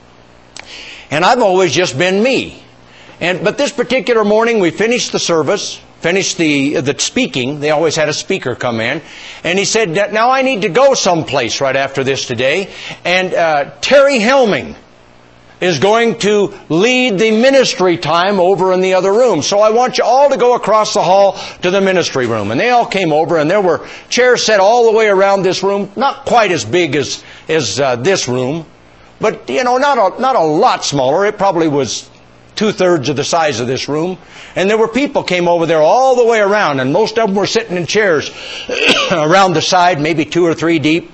And I've always just been me. And but this particular morning, we finished the service, finished the the speaking. They always had a speaker come in, and he said, "Now I need to go someplace right after this today." And uh, Terry Helming is going to lead the ministry time over in the other room. So I want you all to go across the hall to the ministry room. And they all came over, and there were chairs set all the way around this room, not quite as big as as uh, this room, but you know, not a not a lot smaller. It probably was two-thirds of the size of this room. And there were people came over there all the way around, and most of them were sitting in chairs around the side, maybe two or three deep.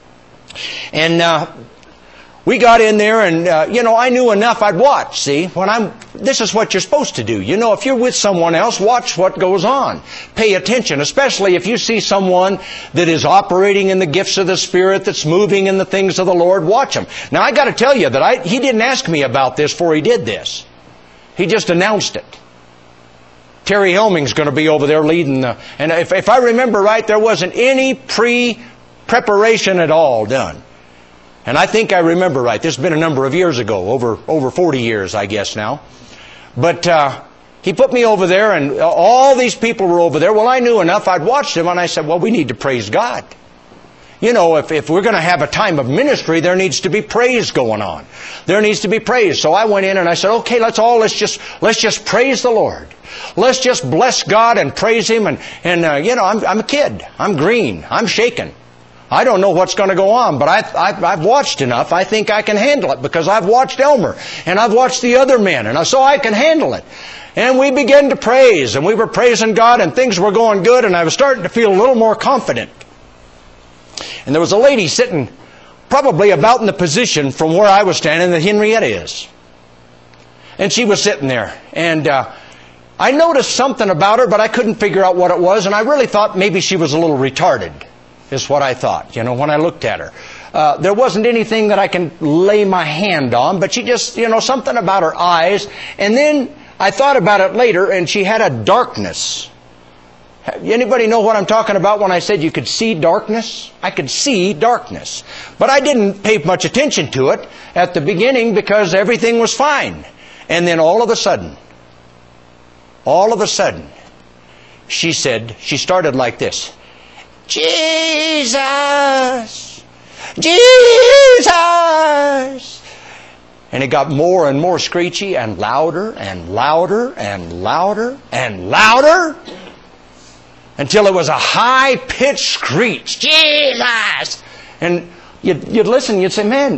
And uh, we got in there, and uh, you know, I knew enough. I'd watch. See, when I'm, this is what you're supposed to do. You know, if you're with someone else, watch what goes on. Pay attention, especially if you see someone that is operating in the gifts of the Spirit, that's moving in the things of the Lord. Watch them. Now, I got to tell you that I, he didn't ask me about this before he did this. He just announced it. Terry Helming's going to be over there leading the... And if, if I remember right, there wasn't any pre-preparation at all done. And I think I remember right. This has been a number of years ago, over over forty years, I guess now. But uh, he put me over there, and all these people were over there. Well, I knew enough. I'd watched them, and I said, well, we need to praise God. You know, if, if we're going to have a time of ministry, there needs to be praise going on. There needs to be praise. So I went in and I said, okay, let's all, let's just, let's just praise the Lord. Let's just bless God and praise Him. And, and uh, you know, I'm, I'm a kid. I'm green. I'm shaken. I don't know what's going to go on, but I, I've, I've watched enough. I think I can handle it because I've watched Elmer and I've watched the other men, and so I can handle it. And we began to praise, and we were praising God, and things were going good, and I was starting to feel a little more confident. And there was a lady sitting probably about in the position from where I was standing that Henrietta is. And she was sitting there. And uh, I noticed something about her, but I couldn't figure out what it was. And I really thought maybe she was a little retarded, is what I thought, you know, when I looked at her. Uh, there wasn't anything that I can lay my hand on, but she just, you know, something about her eyes. And then I thought about it later, and she had a darkness. Anybody know what I'm talking about when I said you could see darkness? I could see darkness. But I didn't pay much attention to it at the beginning because everything was fine. And then all of a sudden, all of a sudden, she said, she started like this. Jesus! Jesus! And it got more and more screechy and louder and louder and louder and louder. Until it was a high-pitched screech. Jesus! And you'd, you'd listen, you'd say, man,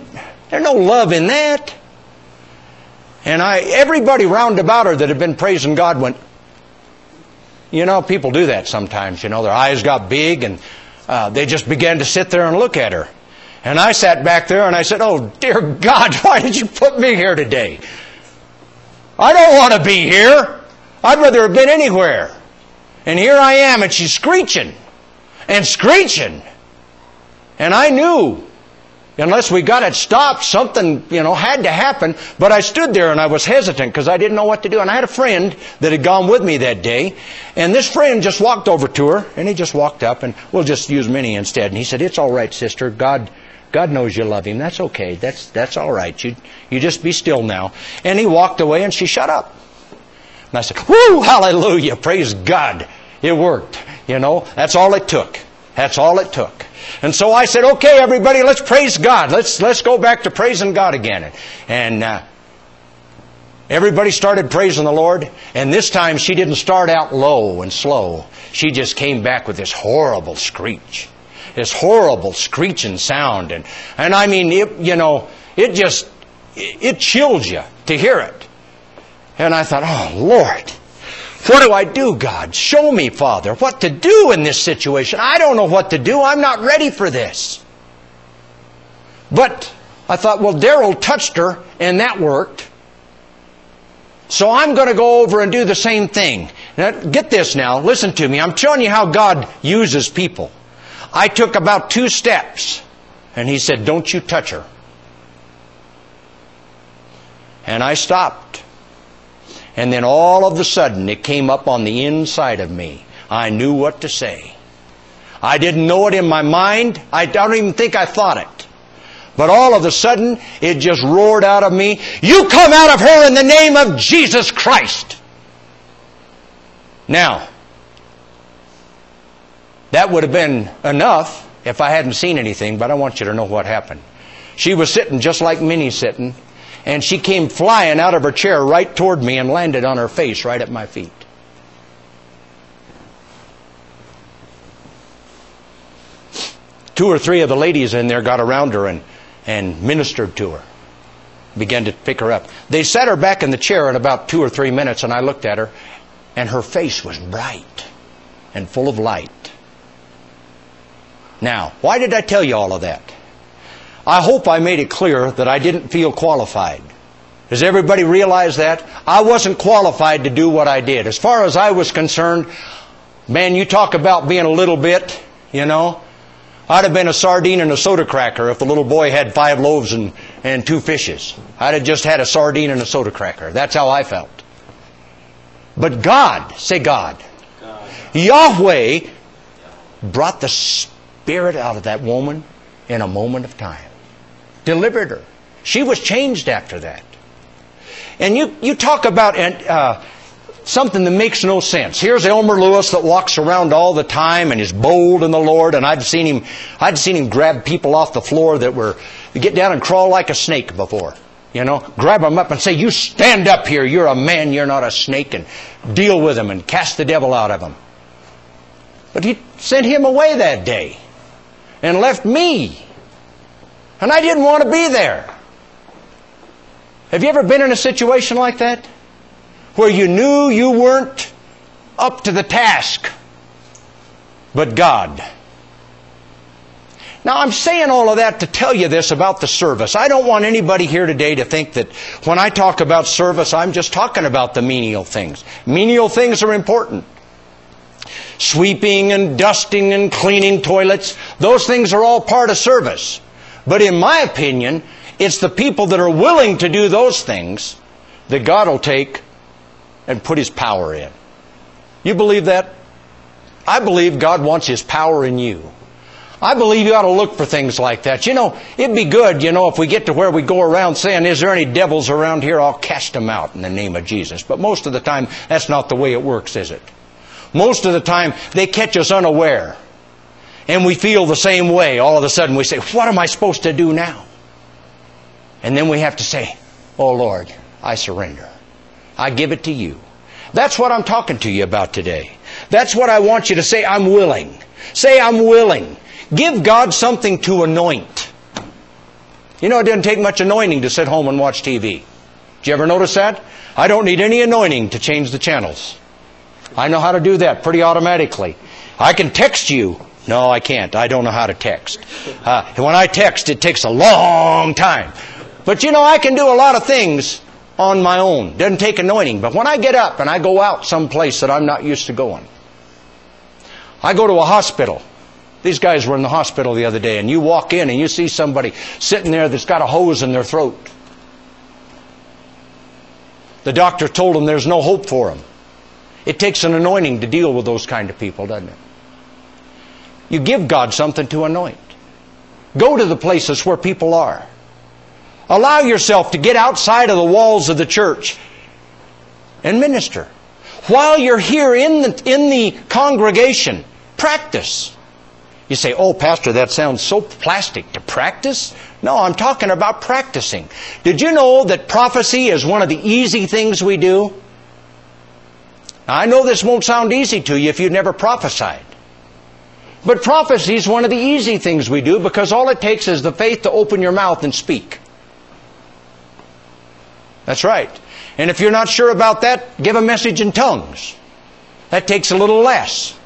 There's no love in that. And I, everybody round about her that had been praising God went, you know, people do that sometimes, you know, their eyes got big and uh, they just began to sit there and look at her. And I sat back there and I said, oh, dear God, why did you put me here today? I don't want to be here. I'd rather have been anywhere. And here I am, and she's screeching and screeching. And I knew, unless we got it stopped, something, you know, had to happen. But I stood there and I was hesitant because I didn't know what to do. And I had a friend that had gone with me that day. And this friend just walked over to her, and he just walked up, and we'll just use Minnie instead. And he said, it's all right, sister. God God knows you love Him. That's okay. That's that's all right. You, you just be still now. And he walked away, and she shut up. And I said, whoo, hallelujah, praise God. It worked. You know, that's all it took. That's all it took. And so I said, okay, everybody, let's praise God. Let's let's go back to praising God again. And uh, everybody started praising the Lord. And this time she didn't start out low and slow. She just came back with this horrible screech. This horrible screeching sound. And, and I mean, it, you know, it just, it, it chilled you to hear it. And I thought, oh, Lord, what do I do, God? Show me, Father, what to do in this situation. I don't know what to do. I'm not ready for this. But I thought, well, Daryl touched her, and that worked. So I'm going to go over and do the same thing. Now, get this now. Listen to me. I'm showing you how God uses people. I took about two steps, and He said, don't you touch her. And I stopped. And then all of a sudden, it came up on the inside of me. I knew what to say. I didn't know it in my mind. I don't even think I thought it. But all of a sudden, it just roared out of me, you come out of her in the name of Jesus Christ. Now, that would have been enough if I hadn't seen anything, but I want you to know what happened. She was sitting just like Minnie's sitting, and she came flying out of her chair right toward me and landed on her face right at my feet. Two or three of the ladies in there got around her and, and ministered to her, began to pick her up. They sat her back in the chair in about two or three minutes, and I looked at her, and her face was bright and full of light. Now, why did I tell you all of that? I hope I made it clear that I didn't feel qualified. Does everybody realize that? I wasn't qualified to do what I did. As far as I was concerned, man, you talk about being a little bit, you know. I'd have been a sardine and a soda cracker if the little boy had five loaves and, and two fishes. I'd have just had a sardine and a soda cracker. That's how I felt. But God, say God, God. Yahweh brought the Spirit out of that woman in a moment of time. Delivered her. She was changed after that. And you, you talk about uh, something that makes no sense. Here's Elmer Lewis that walks around all the time and is bold in the Lord. And I've seen him, I'd seen him grab people off the floor that were, get down and crawl like a snake before. You know, grab them up and say, you stand up here. You're a man. You're not a snake. And deal with them and cast the devil out of them. But He sent him away that day and left me. And I didn't want to be there. Have you ever been in a situation like that? Where you knew you weren't up to the task, but God. Now, I'm saying all of that to tell you this about the service. I don't want anybody here today to think that when I talk about service, I'm just talking about the menial things. Menial things are important. Sweeping and dusting and cleaning toilets, those things are all part of service. But in my opinion, it's the people that are willing to do those things that God will take and put His power in. You believe that? I believe God wants His power in you. I believe you ought to look for things like that. You know, it'd be good, you know, if we get to where we go around saying, is there any devils around here? I'll cast them out in the name of Jesus. But most of the time, that's not the way it works, is it? Most of the time, they catch us unaware. And we feel the same way. All of a sudden, we say, what am I supposed to do now? And then we have to say, oh Lord, I surrender. I give it to You. That's what I'm talking to you about today. That's what I want you to say, I'm willing. Say, I'm willing. Give God something to anoint. You know, it doesn't take much anointing to sit home and watch T V. Did you ever notice that? I don't need any anointing to change the channels. I know how to do that pretty automatically. I can text you. No, I can't. I don't know how to text. Uh, when I text, it takes a long time. But you know, I can do a lot of things on my own. Doesn't take anointing. But when I get up and I go out someplace that I'm not used to going, I go to a hospital. These guys were in the hospital the other day, and you walk in and you see somebody sitting there that's got a hose in their throat. The doctor told them there's no hope for them. It takes an anointing to deal with those kind of people, doesn't it? You give God something to anoint. Go to the places where people are. Allow yourself to get outside of the walls of the church and minister. While you're here in the, in the congregation, practice. You say, oh, Pastor, that sounds so plastic. To practice? No, I'm talking about practicing. Did you know that prophecy is one of the easy things we do? Now, I know this won't sound easy to you if you've never prophesied. But prophecy is one of the easy things we do because all it takes is the faith to open your mouth and speak. That's right. And if you're not sure about that, give a message in tongues. That takes a little less.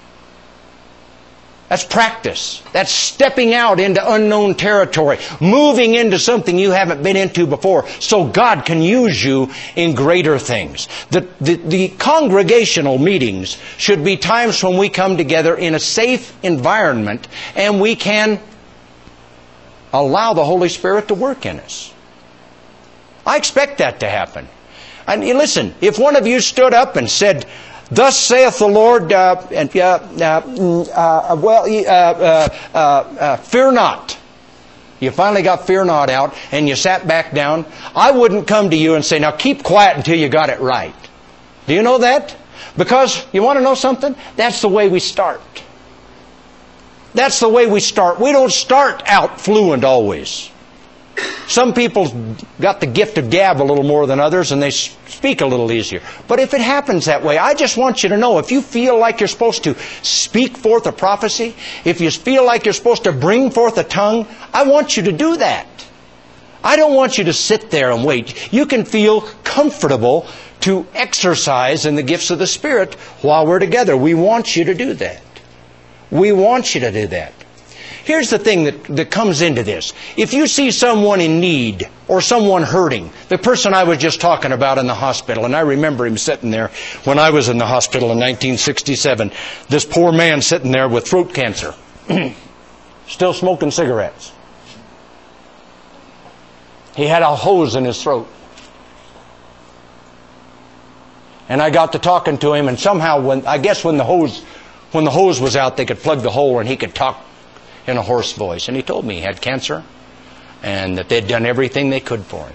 That's practice. That's stepping out into unknown territory, moving into something you haven't been into before, so God can use you in greater things. The, the, the congregational meetings should be times when we come together in a safe environment and we can allow the Holy Spirit to work in us. I expect that to happen. And listen, if one of you stood up and said, thus saith the Lord, uh, and uh, uh, uh, well, uh, uh, uh, uh, fear not. You finally got fear not out, and you sat back down. I wouldn't come to you and say, now keep quiet until you got it right. Do you know that? Because, you want to know something? That's the way we start. That's the way we start. We don't start out fluent always. Some people got the gift of gab a little more than others, and they speak a little easier. But if it happens that way, I just want you to know, if you feel like you're supposed to speak forth a prophecy, if you feel like you're supposed to bring forth a tongue, I want you to do that. I don't want you to sit there and wait. You can feel comfortable to exercise in the gifts of the Spirit while we're together. We want you to do that. We want you to do that. Here's the thing that, that comes into this. If you see someone in need or someone hurting, the person I was just talking about in the hospital, and I remember him sitting there when I was in the hospital in nineteen sixty-seven, this poor man sitting there with throat cancer, still smoking cigarettes. He had a hose in his throat. And I got to talking to him, and somehow, when I guess when the hose, when the hose was out, they could plug the hole and he could talk in a hoarse voice. And he told me he had cancer and that they'd done everything they could for him.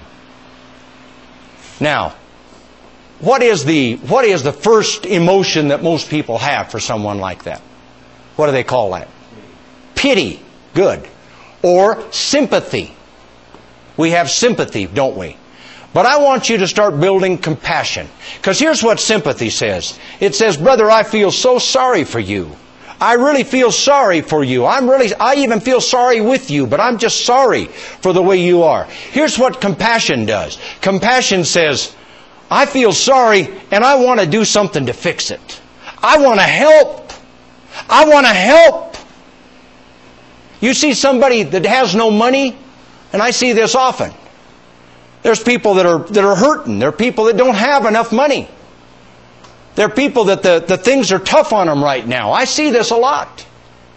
Now, what is the what is the first emotion that most people have for someone like that? What do they call that? Pity. Good. Or sympathy. We have sympathy, don't we? But I want you to start building compassion. Because here's what sympathy says. It says, brother, I feel so sorry for you. I really feel sorry for you. I'm really, I even feel sorry with you, but I'm just sorry for the way you are. Here's what compassion does. Compassion says, I feel sorry and I want to do something to fix it. I want to help. I want to help. You see somebody that has no money, and I see this often. There's people that are, that are hurting. There are people that don't have enough money. There are people that the, the things are tough on them right now. I see this a lot.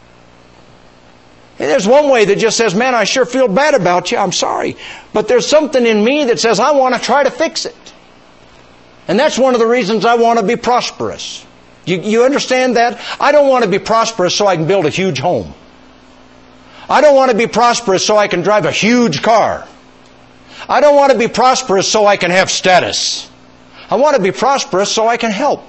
And there's one way that just says, man, I sure feel bad about you. I'm sorry. But there's something in me that says, I want to try to fix it. And that's one of the reasons I want to be prosperous. You, you understand that? I don't want to be prosperous so I can build a huge home. I don't want to be prosperous so I can drive a huge car. I don't want to be prosperous so I can have status. I want to be prosperous so I can help.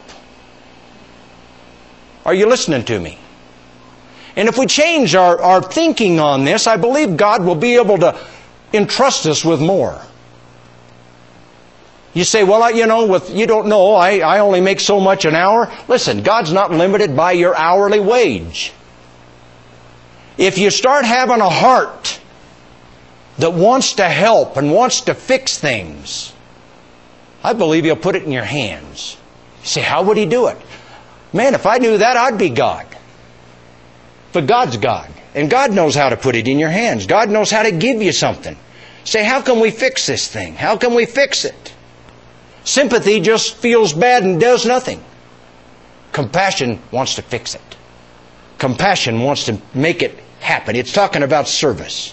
Are you listening to me? And if we change our, our thinking on this, I believe God will be able to entrust us with more. You say, well, I, you know, with, you don't know, I, I only make so much an hour. Listen, God's not limited by your hourly wage. If you start having a heart that wants to help and wants to fix things, I believe He'll put it in your hands. You say, how would He do it? Man, if I knew that, I'd be God. But God's God. And God knows how to put it in your hands. God knows how to give you something. Say, how can we fix this thing? How can we fix it? Sympathy just feels bad and does nothing. Compassion wants to fix it. Compassion wants to make it happen. It's talking about service.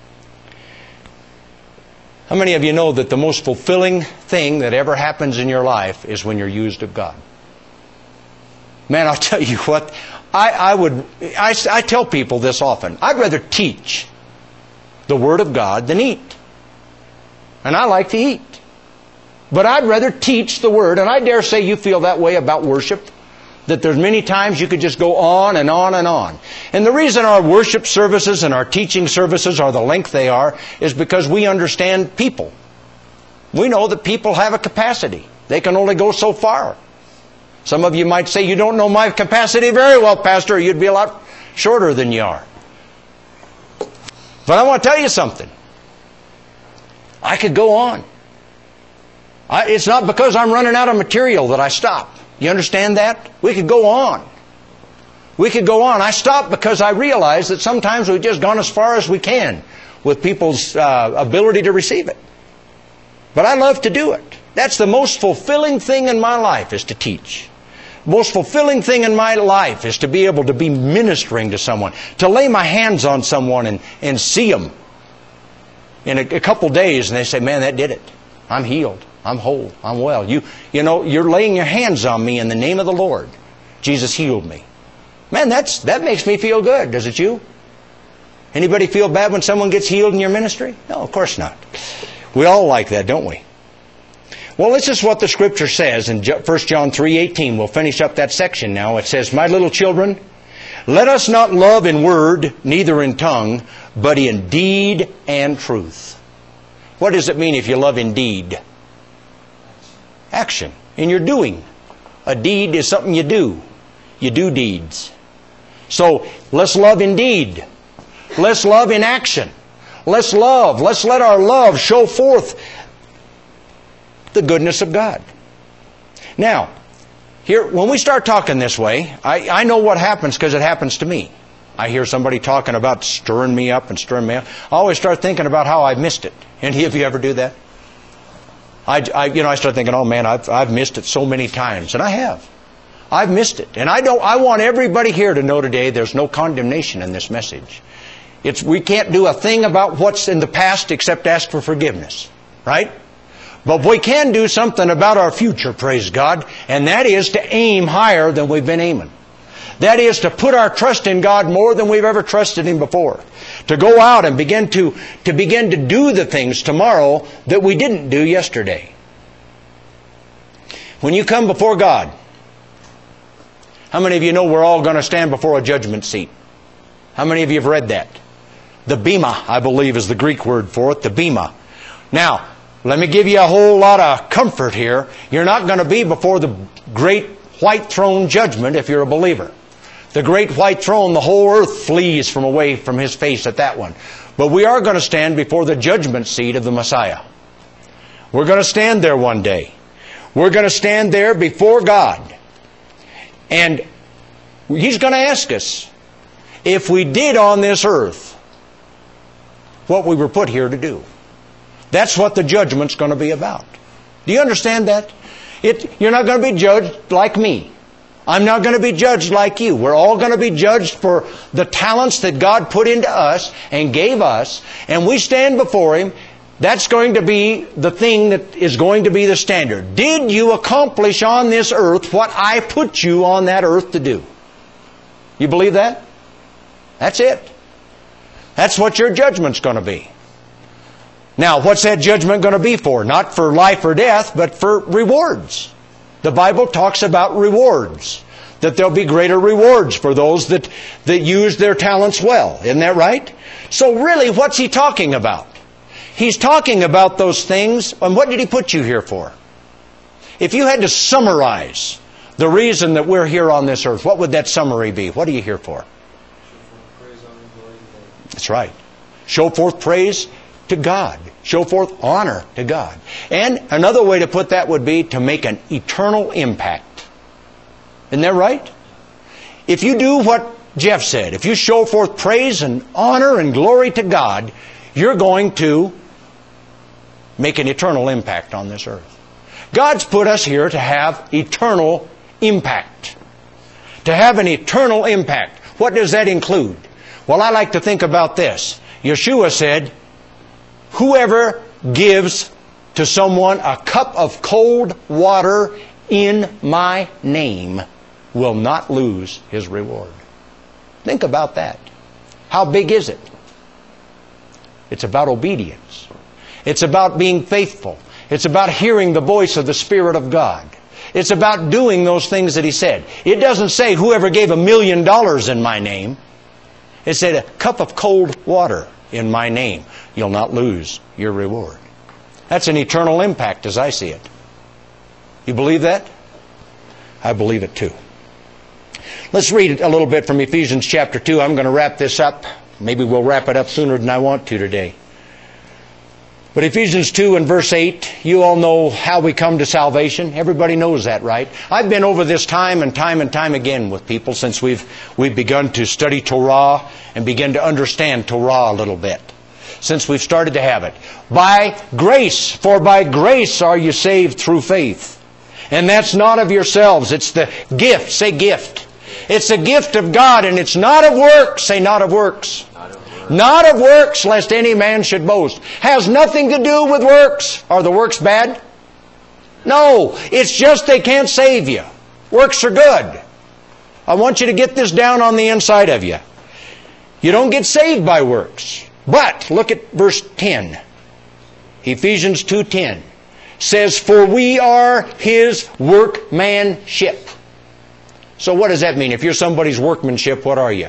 How many of you know that the most fulfilling thing that ever happens in your life is when you're used of God? Man, I'll tell you what, I, I would, I, I tell people this often. I'd rather teach the Word of God than eat. And I like to eat. But I'd rather teach the Word, and I dare say you feel that way about worship, that there's many times you could just go on and on and on. And the reason our worship services and our teaching services are the length they are is because we understand people. We know that people have a capacity. They can only go so far. Some of you might say, you don't know my capacity very well, Pastor. You'd be a lot shorter than you are. But I want to tell you something. I could go on. I, it's not because I'm running out of material that I stop. You understand that? We could go on. We could go on. I stop because I realize that sometimes we've just gone as far as we can with people's uh, ability to receive it. But I love to do it. That's the most fulfilling thing in my life, is to teach. Most fulfilling thing in my life is to be able to be ministering to someone, to lay my hands on someone and, and see them in a, a couple days, and they say, man, that did it. I'm healed. I'm whole. I'm well. You, you know, you're laying your hands on me in the name of the Lord. Jesus healed me. Man, that's, that makes me feel good. Does it you? Anybody feel bad when someone gets healed in your ministry? No, of course not. We all like that, don't we? Well, this is what the Scripture says in First John three eighteen. We'll finish up that section now. It says, my little children, let us not love in word, neither in tongue, but in deed and truth. What does it mean if you love in deed? Action. In your doing. A deed is something you do. You do deeds. So, let's love in deed. Let's love in action. Let's love. Let's let our love show forth the goodness of God. Now, here, when we start talking this way, I, I know what happens because it happens to me. I hear somebody talking about stirring me up and stirring me up. I always start thinking about how I missed it. Any of you ever do that? I, I, you know, I start thinking, oh man, I've, I've missed it so many times. And I have. I've missed it. And I don't, I want everybody here to know today there's no condemnation in this message. It's, we can't do a thing about what's in the past except ask for forgiveness. Right? But we can do something about our future, praise God, and that is to aim higher than we've been aiming. That is to put our trust in God more than we've ever trusted Him before. To go out and begin to, to begin to do the things tomorrow that we didn't do yesterday. When you come before God, how many of you know we're all going to stand before a judgment seat? How many of you have read that? The bema, I believe, is the Greek word for it, the bema. Now, let me give you a whole lot of comfort here. You're not going to be before the great white throne judgment if you're a believer. The great white throne, the whole earth flees from away from His face at that one. But we are going to stand before the judgment seat of the Messiah. We're going to stand there one day. We're going to stand there before God. And He's going to ask us if we did on this earth what we were put here to do. That's what the judgment's going to be about. Do you understand that? It, you're not going to be judged like me. I'm not going to be judged like you. We're all going to be judged for the talents that God put into us and gave us, and we stand before Him. That's going to be the thing that is going to be the standard. Did you accomplish on this earth what I put you on that earth to do? You believe that? That's it. That's what your judgment's going to be. Now, what's that judgment going to be for? Not for life or death, but for rewards. The Bible talks about rewards. That there'll be greater rewards for those that, that use their talents well. Isn't that right? So really, what's He talking about? He's talking about those things. And what did He put you here for? If you had to summarize the reason that we're here on this earth, what would that summary be? What are you here for? That's right. Show forth praise, to God. Show forth honor to God. And another way to put that would be to make an eternal impact. Isn't that right? If you do what Jeff said, if you show forth praise and honor and glory to God, you're going to make an eternal impact on this earth. God's put us here to have eternal impact. To have an eternal impact. What does that include? Well, I like to think about this. Yeshua said, whoever gives to someone a cup of cold water in my name will not lose his reward. Think about that. How big is it? It's about obedience. It's about being faithful. It's about hearing the voice of the Spirit of God. It's about doing those things that He said. It doesn't say whoever gave a million dollars in my name. It said a cup of cold water in my name. You'll not lose your reward. That's an eternal impact as I see it. You believe that? I believe it too. Let's read a little bit from Ephesians chapter two. I'm going to wrap this up. Maybe we'll wrap it up sooner than I want to today. But Ephesians two and verse eight, you all know how we come to salvation. Everybody knows that, right? I've been over this time and time and time again with people since we've we've begun to study Torah and begin to understand Torah a little bit. Since we've started to have it. By grace, for by grace are you saved through faith. And that's not of yourselves. It's the gift. Say gift. It's a gift of God, and it's not of works. Say not of works. Not of works. Not of works, lest any man should boast. Has nothing to do with works. Are the works bad? No. It's just they can't save you. Works are good. I want you to get this down on the inside of you. You don't get saved by works. But, look at verse ten. Ephesians two ten says, for we are His workmanship. So what does that mean? If you're somebody's workmanship, what are you?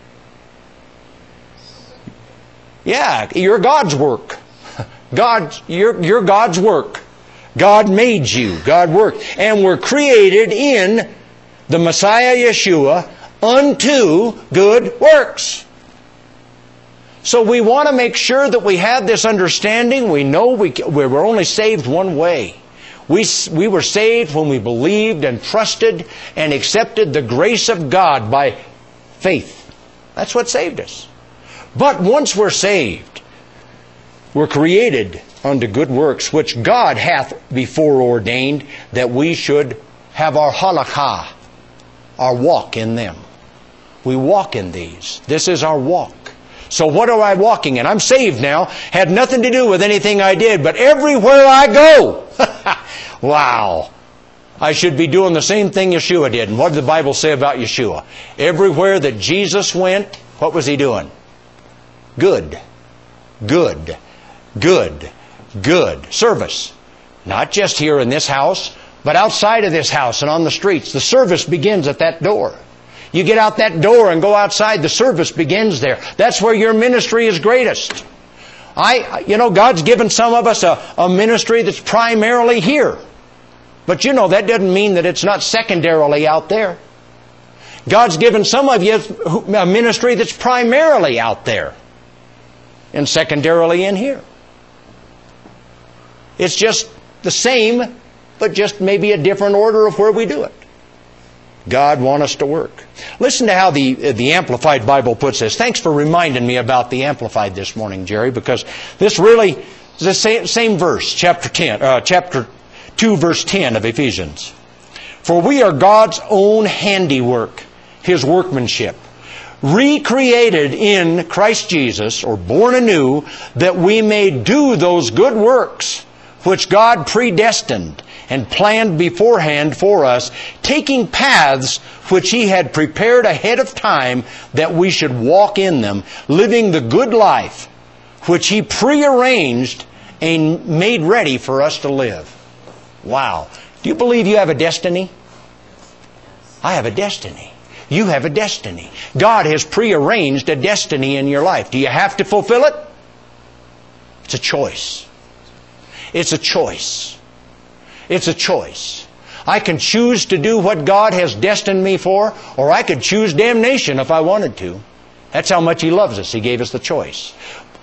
Yeah, you're God's work. God, you're, you're God's work. God made you. God worked. And we're created in the Messiah Yeshua unto good works. So we want to make sure that we have this understanding. We know we, we're only saved one way. We, we were saved when we believed and trusted and accepted the grace of God by faith. That's what saved us. But once we're saved, we're created unto good works, which God hath before ordained that we should have our halakha, our walk in them. We walk in these. This is our walk. So what am I walking in? I'm saved now. Had nothing to do with anything I did, but everywhere I go, wow, I should be doing the same thing Yeshua did. And what did the Bible say about Yeshua? Everywhere that Jesus went, what was He doing? Good, good, good, good. Service. Not just here in this house, but outside of this house and on the streets. The service begins at that door. You get out that door and go outside, the service begins there. That's where your ministry is greatest. I, you know, God's given some of us a, a ministry that's primarily here. But you know, that doesn't mean that it's not secondarily out there. God's given some of you a ministry that's primarily out there and secondarily in here. It's just the same, but just maybe a different order of where we do it. God wants us to work. Listen to how the the Amplified Bible puts this. Thanks for reminding me about the Amplified this morning, Jerry, because this really is the same, same verse, chapter ten, uh, chapter two, verse ten of Ephesians. For we are God's own handiwork, His workmanship, recreated in Christ Jesus, or born anew, that we may do those good works which God predestined and planned beforehand for us, taking paths which He had prepared ahead of time that we should walk in them, living the good life which He prearranged and made ready for us to live. Wow. Do you believe you have a destiny? I have a destiny. You have a destiny. God has prearranged a destiny in your life. Do you have to fulfill it? It's a choice. It's a choice. It's a choice. I can choose to do what God has destined me for, or I could choose damnation if I wanted to. That's how much He loves us. He gave us the choice.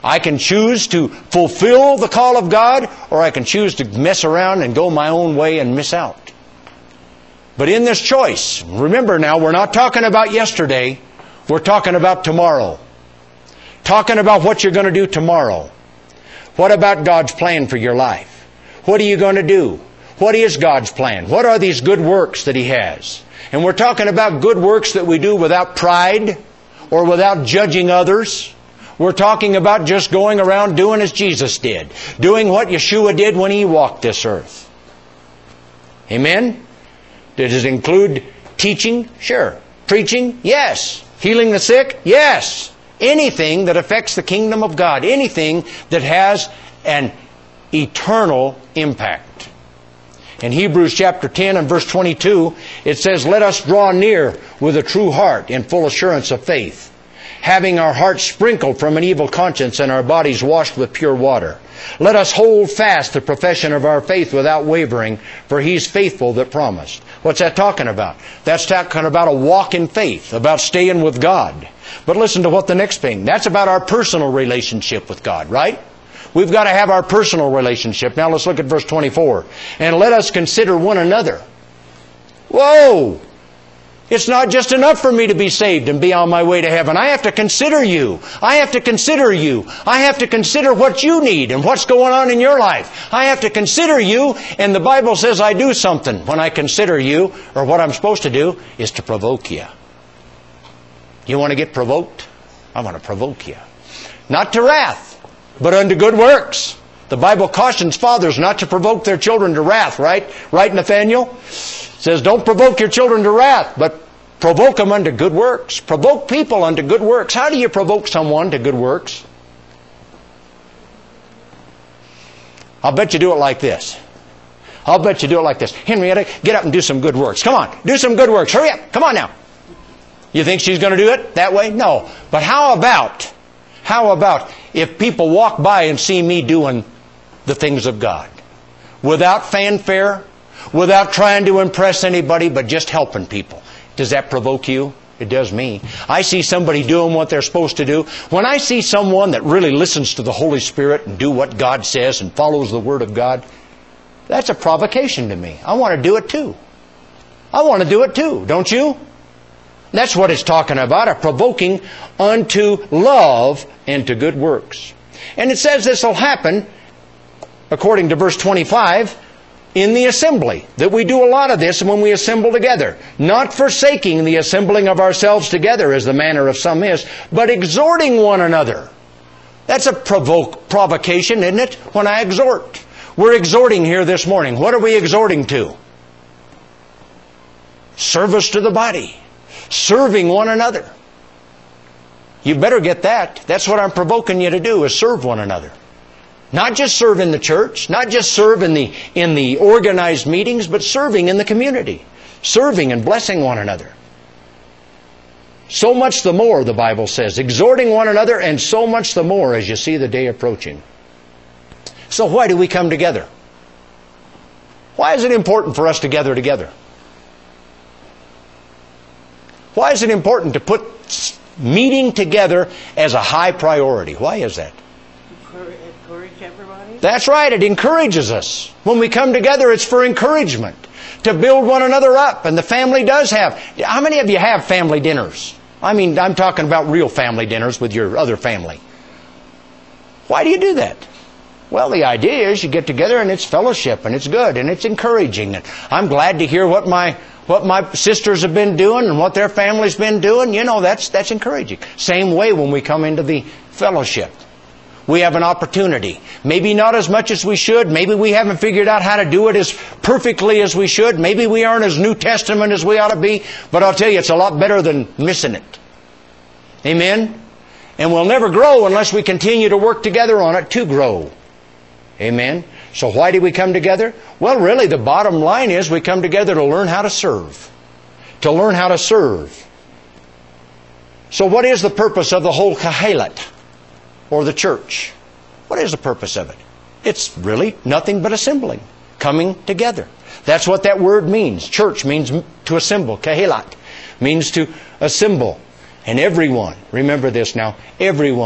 I can choose to fulfill the call of God, or I can choose to mess around and go my own way and miss out. But in this choice, remember now, we're not talking about yesterday. We're talking about tomorrow. Talking about what you're going to do tomorrow. What about God's plan for your life? What are you going to do? What is God's plan? What are these good works that He has? And we're talking about good works that we do without pride or without judging others. We're talking about just going around doing as Jesus did. Doing what Yeshua did when He walked this earth. Amen? Does it include teaching? Sure. Preaching? Yes. Healing the sick? Yes. Anything that affects the kingdom of God. Anything that has an eternal impact. In Hebrews chapter ten and verse twenty-two, it says, "Let us draw near with a true heart in full assurance of faith, having our hearts sprinkled from an evil conscience and our bodies washed with pure water. Let us hold fast the profession of our faith without wavering, for He's faithful that promised." What's that talking about? That's talking about a walk in faith, about staying with God. But listen to what the next thing, that's about our personal relationship with God, right? We've got to have our personal relationship. Now let's look at verse twenty-four. "And let us consider one another." Whoa! It's not just enough for me to be saved and be on my way to heaven. I have to consider you. I have to consider you. I have to consider what you need and what's going on in your life. I have to consider you, and the Bible says I do something when I consider you, or what I'm supposed to do is to provoke you. You want to get provoked? I want to provoke you. Not to wrath, but unto good works. The Bible cautions fathers not to provoke their children to wrath, right? Right, Nathaniel? It says, don't provoke your children to wrath, but provoke them unto good works. Provoke people unto good works. How do you provoke someone to good works? I'll bet you do it like this. I'll bet you do it like this. Henrietta, get up and do some good works. Come on, do some good works. Hurry up. Come on now. You think she's going to do it that way? No. But how about, how about if people walk by and see me doing the things of God? Without fanfare, without trying to impress anybody, but just helping people. Does that provoke you? It does me. I see somebody doing what they're supposed to do. When I see someone that really listens to the Holy Spirit and do what God says and follows the Word of God, that's a provocation to me. I want to do it too. I want to do it too, don't you? That's what it's talking about, a provoking unto love and to good works. And it says this will happen, according to verse twenty-five, in the assembly. That we do a lot of this when we assemble together. Not forsaking the assembling of ourselves together, as the manner of some is, but exhorting one another. That's a provoke, provocation, isn't it? When I exhort. We're exhorting here this morning. What are we exhorting to? Service to the body. Serving one another. You better get that. That's what I'm provoking you to do, is serve one another. Not just serve in the church, not just serve in the, in the organized meetings, but serving in the community. Serving and blessing one another. So much the more, the Bible says, exhorting one another, and so much the more as you see the day approaching. So why do we come together? Why is it important for us to gather together? Why is it important to put meeting together as a high priority? Why is that?
Encourage everybody?
That's right. It encourages us. When we come together, it's for encouragement. To build one another up. And the family does have. How many of you have family dinners? I mean, I'm talking about real family dinners with your other family. Why do you do that? Well, the idea is you get together and it's fellowship and it's good and it's encouraging. And I'm glad to hear what my what my sisters have been doing and what their family's been doing. You know, that's that's encouraging. Same way when we come into the fellowship. We have an opportunity. Maybe not as much as we should. Maybe we haven't figured out how to do it as perfectly as we should. Maybe we aren't as New Testament as we ought to be. But I'll tell you, it's a lot better than missing it. Amen? And we'll never grow unless we continue to work together on it to grow. Amen? So why do we come together? Well, really, the bottom line is we come together to learn how to serve. To learn how to serve. So what is the purpose of the whole Kahalat? Or the church? What is the purpose of it? It's really nothing but assembling. Coming together. That's what that word means. Church means to assemble. Kahalat means to assemble. And everyone, remember this now, everyone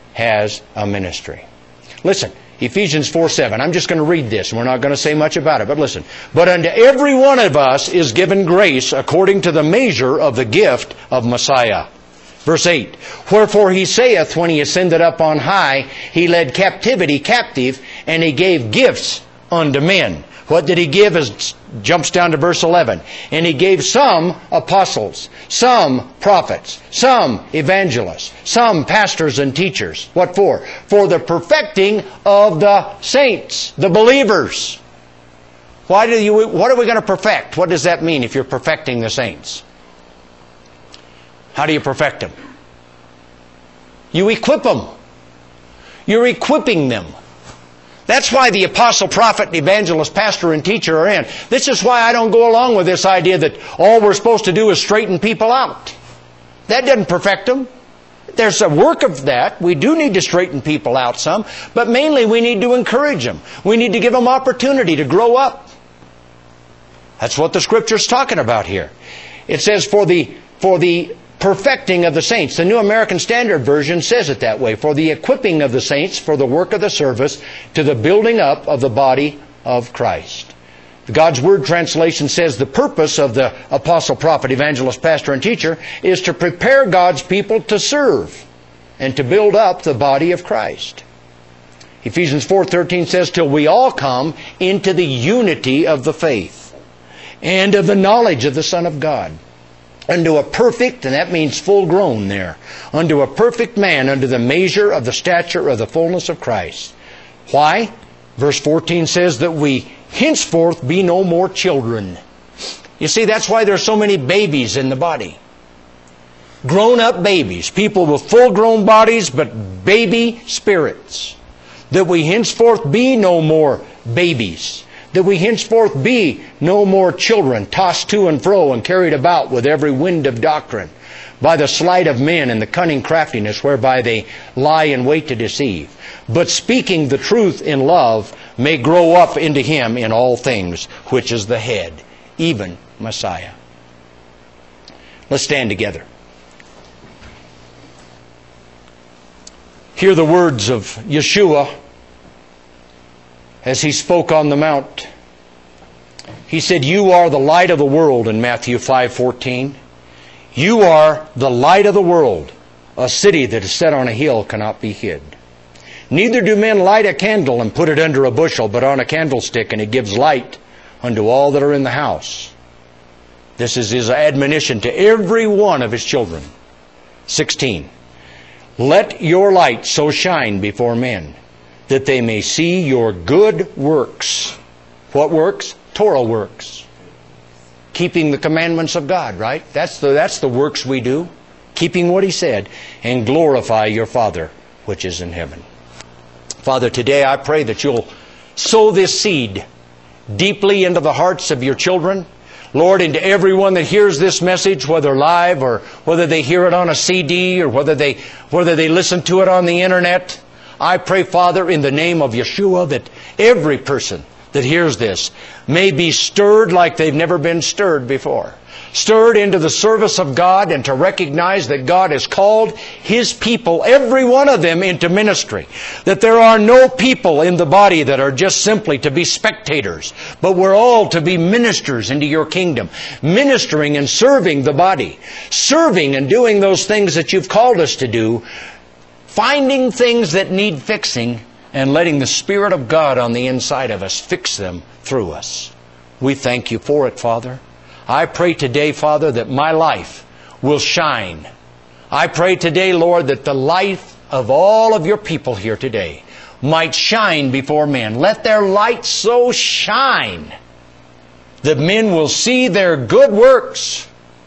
has a ministry. Listen, Ephesians four seven. I'm just going to read this, and we're not going to say much about it, but listen. But unto every one of us is given grace according to the measure of the gift of Messiah. Verse eight. Wherefore he saith, when he ascended up on high, he led captivity captive, and he gave gifts unto men. What did he give? As jumps down to verse eleven. And he gave some apostles, some prophets, some evangelists, some pastors and teachers. What for? For the perfecting of the saints, the believers. Why do you, what are we going to perfect? What does that mean if you're perfecting the saints? How do you perfect them? You equip them. You're equipping them. That's why the apostle, prophet, evangelist, pastor, and teacher are in. This is why I don't go along with this idea that all we're supposed to do is straighten people out. That doesn't perfect them. There's a work of that. We do need to straighten people out some, but mainly we need to encourage them. We need to give them opportunity to grow up. That's what the Scripture's talking about here. It says for the, for the perfecting of the saints. The New American Standard Version says it that way. For the equipping of the saints for the work of the service to the building up of the body of Christ. The God's Word translation says the purpose of the apostle, prophet, evangelist, pastor, and teacher is to prepare God's people to serve and to build up the body of Christ. Ephesians four thirteen says, till we all come into the unity of the faith and of the knowledge of the Son of God, unto a perfect, and that means full grown there, unto a perfect man, unto the measure of the stature of the fullness of Christ. Why? Verse fourteen says that we henceforth be no more children. You see, that's why there's so many babies in the body. Grown-up babies. People with full-grown bodies, but baby spirits. That we henceforth be no more babies. That we henceforth be no more children, tossed to and fro and carried about with every wind of doctrine, by the sleight of men and the cunning craftiness whereby they lie in wait to deceive. But speaking the truth in love may grow up into Him in all things, which is the head, even Messiah. Let's stand together. Hear the words of Yeshua as He spoke on the mount. He said, you are the light of the world in Matthew five fourteen. You are the light of the world. A city that is set on a hill cannot be hid. Neither do men light a candle and put it under a bushel, but on a candlestick, and it gives light unto all that are in the house. This is His admonition to every one of His children. sixteen. Let your light so shine before men, that they may see your good works. What works? Torah works. Keeping the commandments of God, right? That's the, that's the works we do. Keeping what He said. And glorify your Father which is in heaven. Father, today I pray that You'll sow this seed deeply into the hearts of Your children. Lord, into everyone that hears this message, whether live or whether they hear it on a C D or whether they, whether they listen to it on the internet. I pray, Father, in the name of Yeshua, that every person that hears this may be stirred like they've never been stirred before. Stirred into the service of God and to recognize that God has called His people, every one of them, into ministry. That there are no people in the body that are just simply to be spectators, but we're all to be ministers into Your kingdom. Ministering and serving the body. Serving and doing those things that You've called us to do. Finding things that need fixing and letting the Spirit of God on the inside of us fix them through us. We thank You for it, Father. I pray today, Father, that my life will shine. I pray today, Lord, that the life of all of Your people here today might shine before men. Let their light so shine that men will see their good works.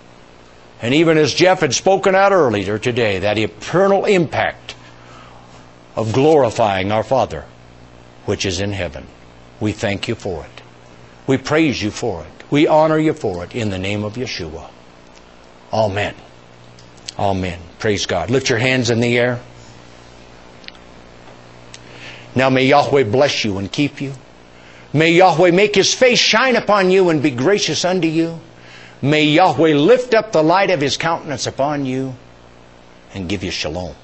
And even as Jeff had spoken out earlier today, that eternal impact of glorifying our Father which is in heaven. We thank You for it. We praise You for it. We honor You for it in the name of Yeshua. Amen. Amen. Praise God. Lift your hands in the air. Now may Yahweh bless you and keep you. May Yahweh make His face shine upon you and be gracious unto you. May Yahweh lift up the light of His countenance upon you and give you shalom.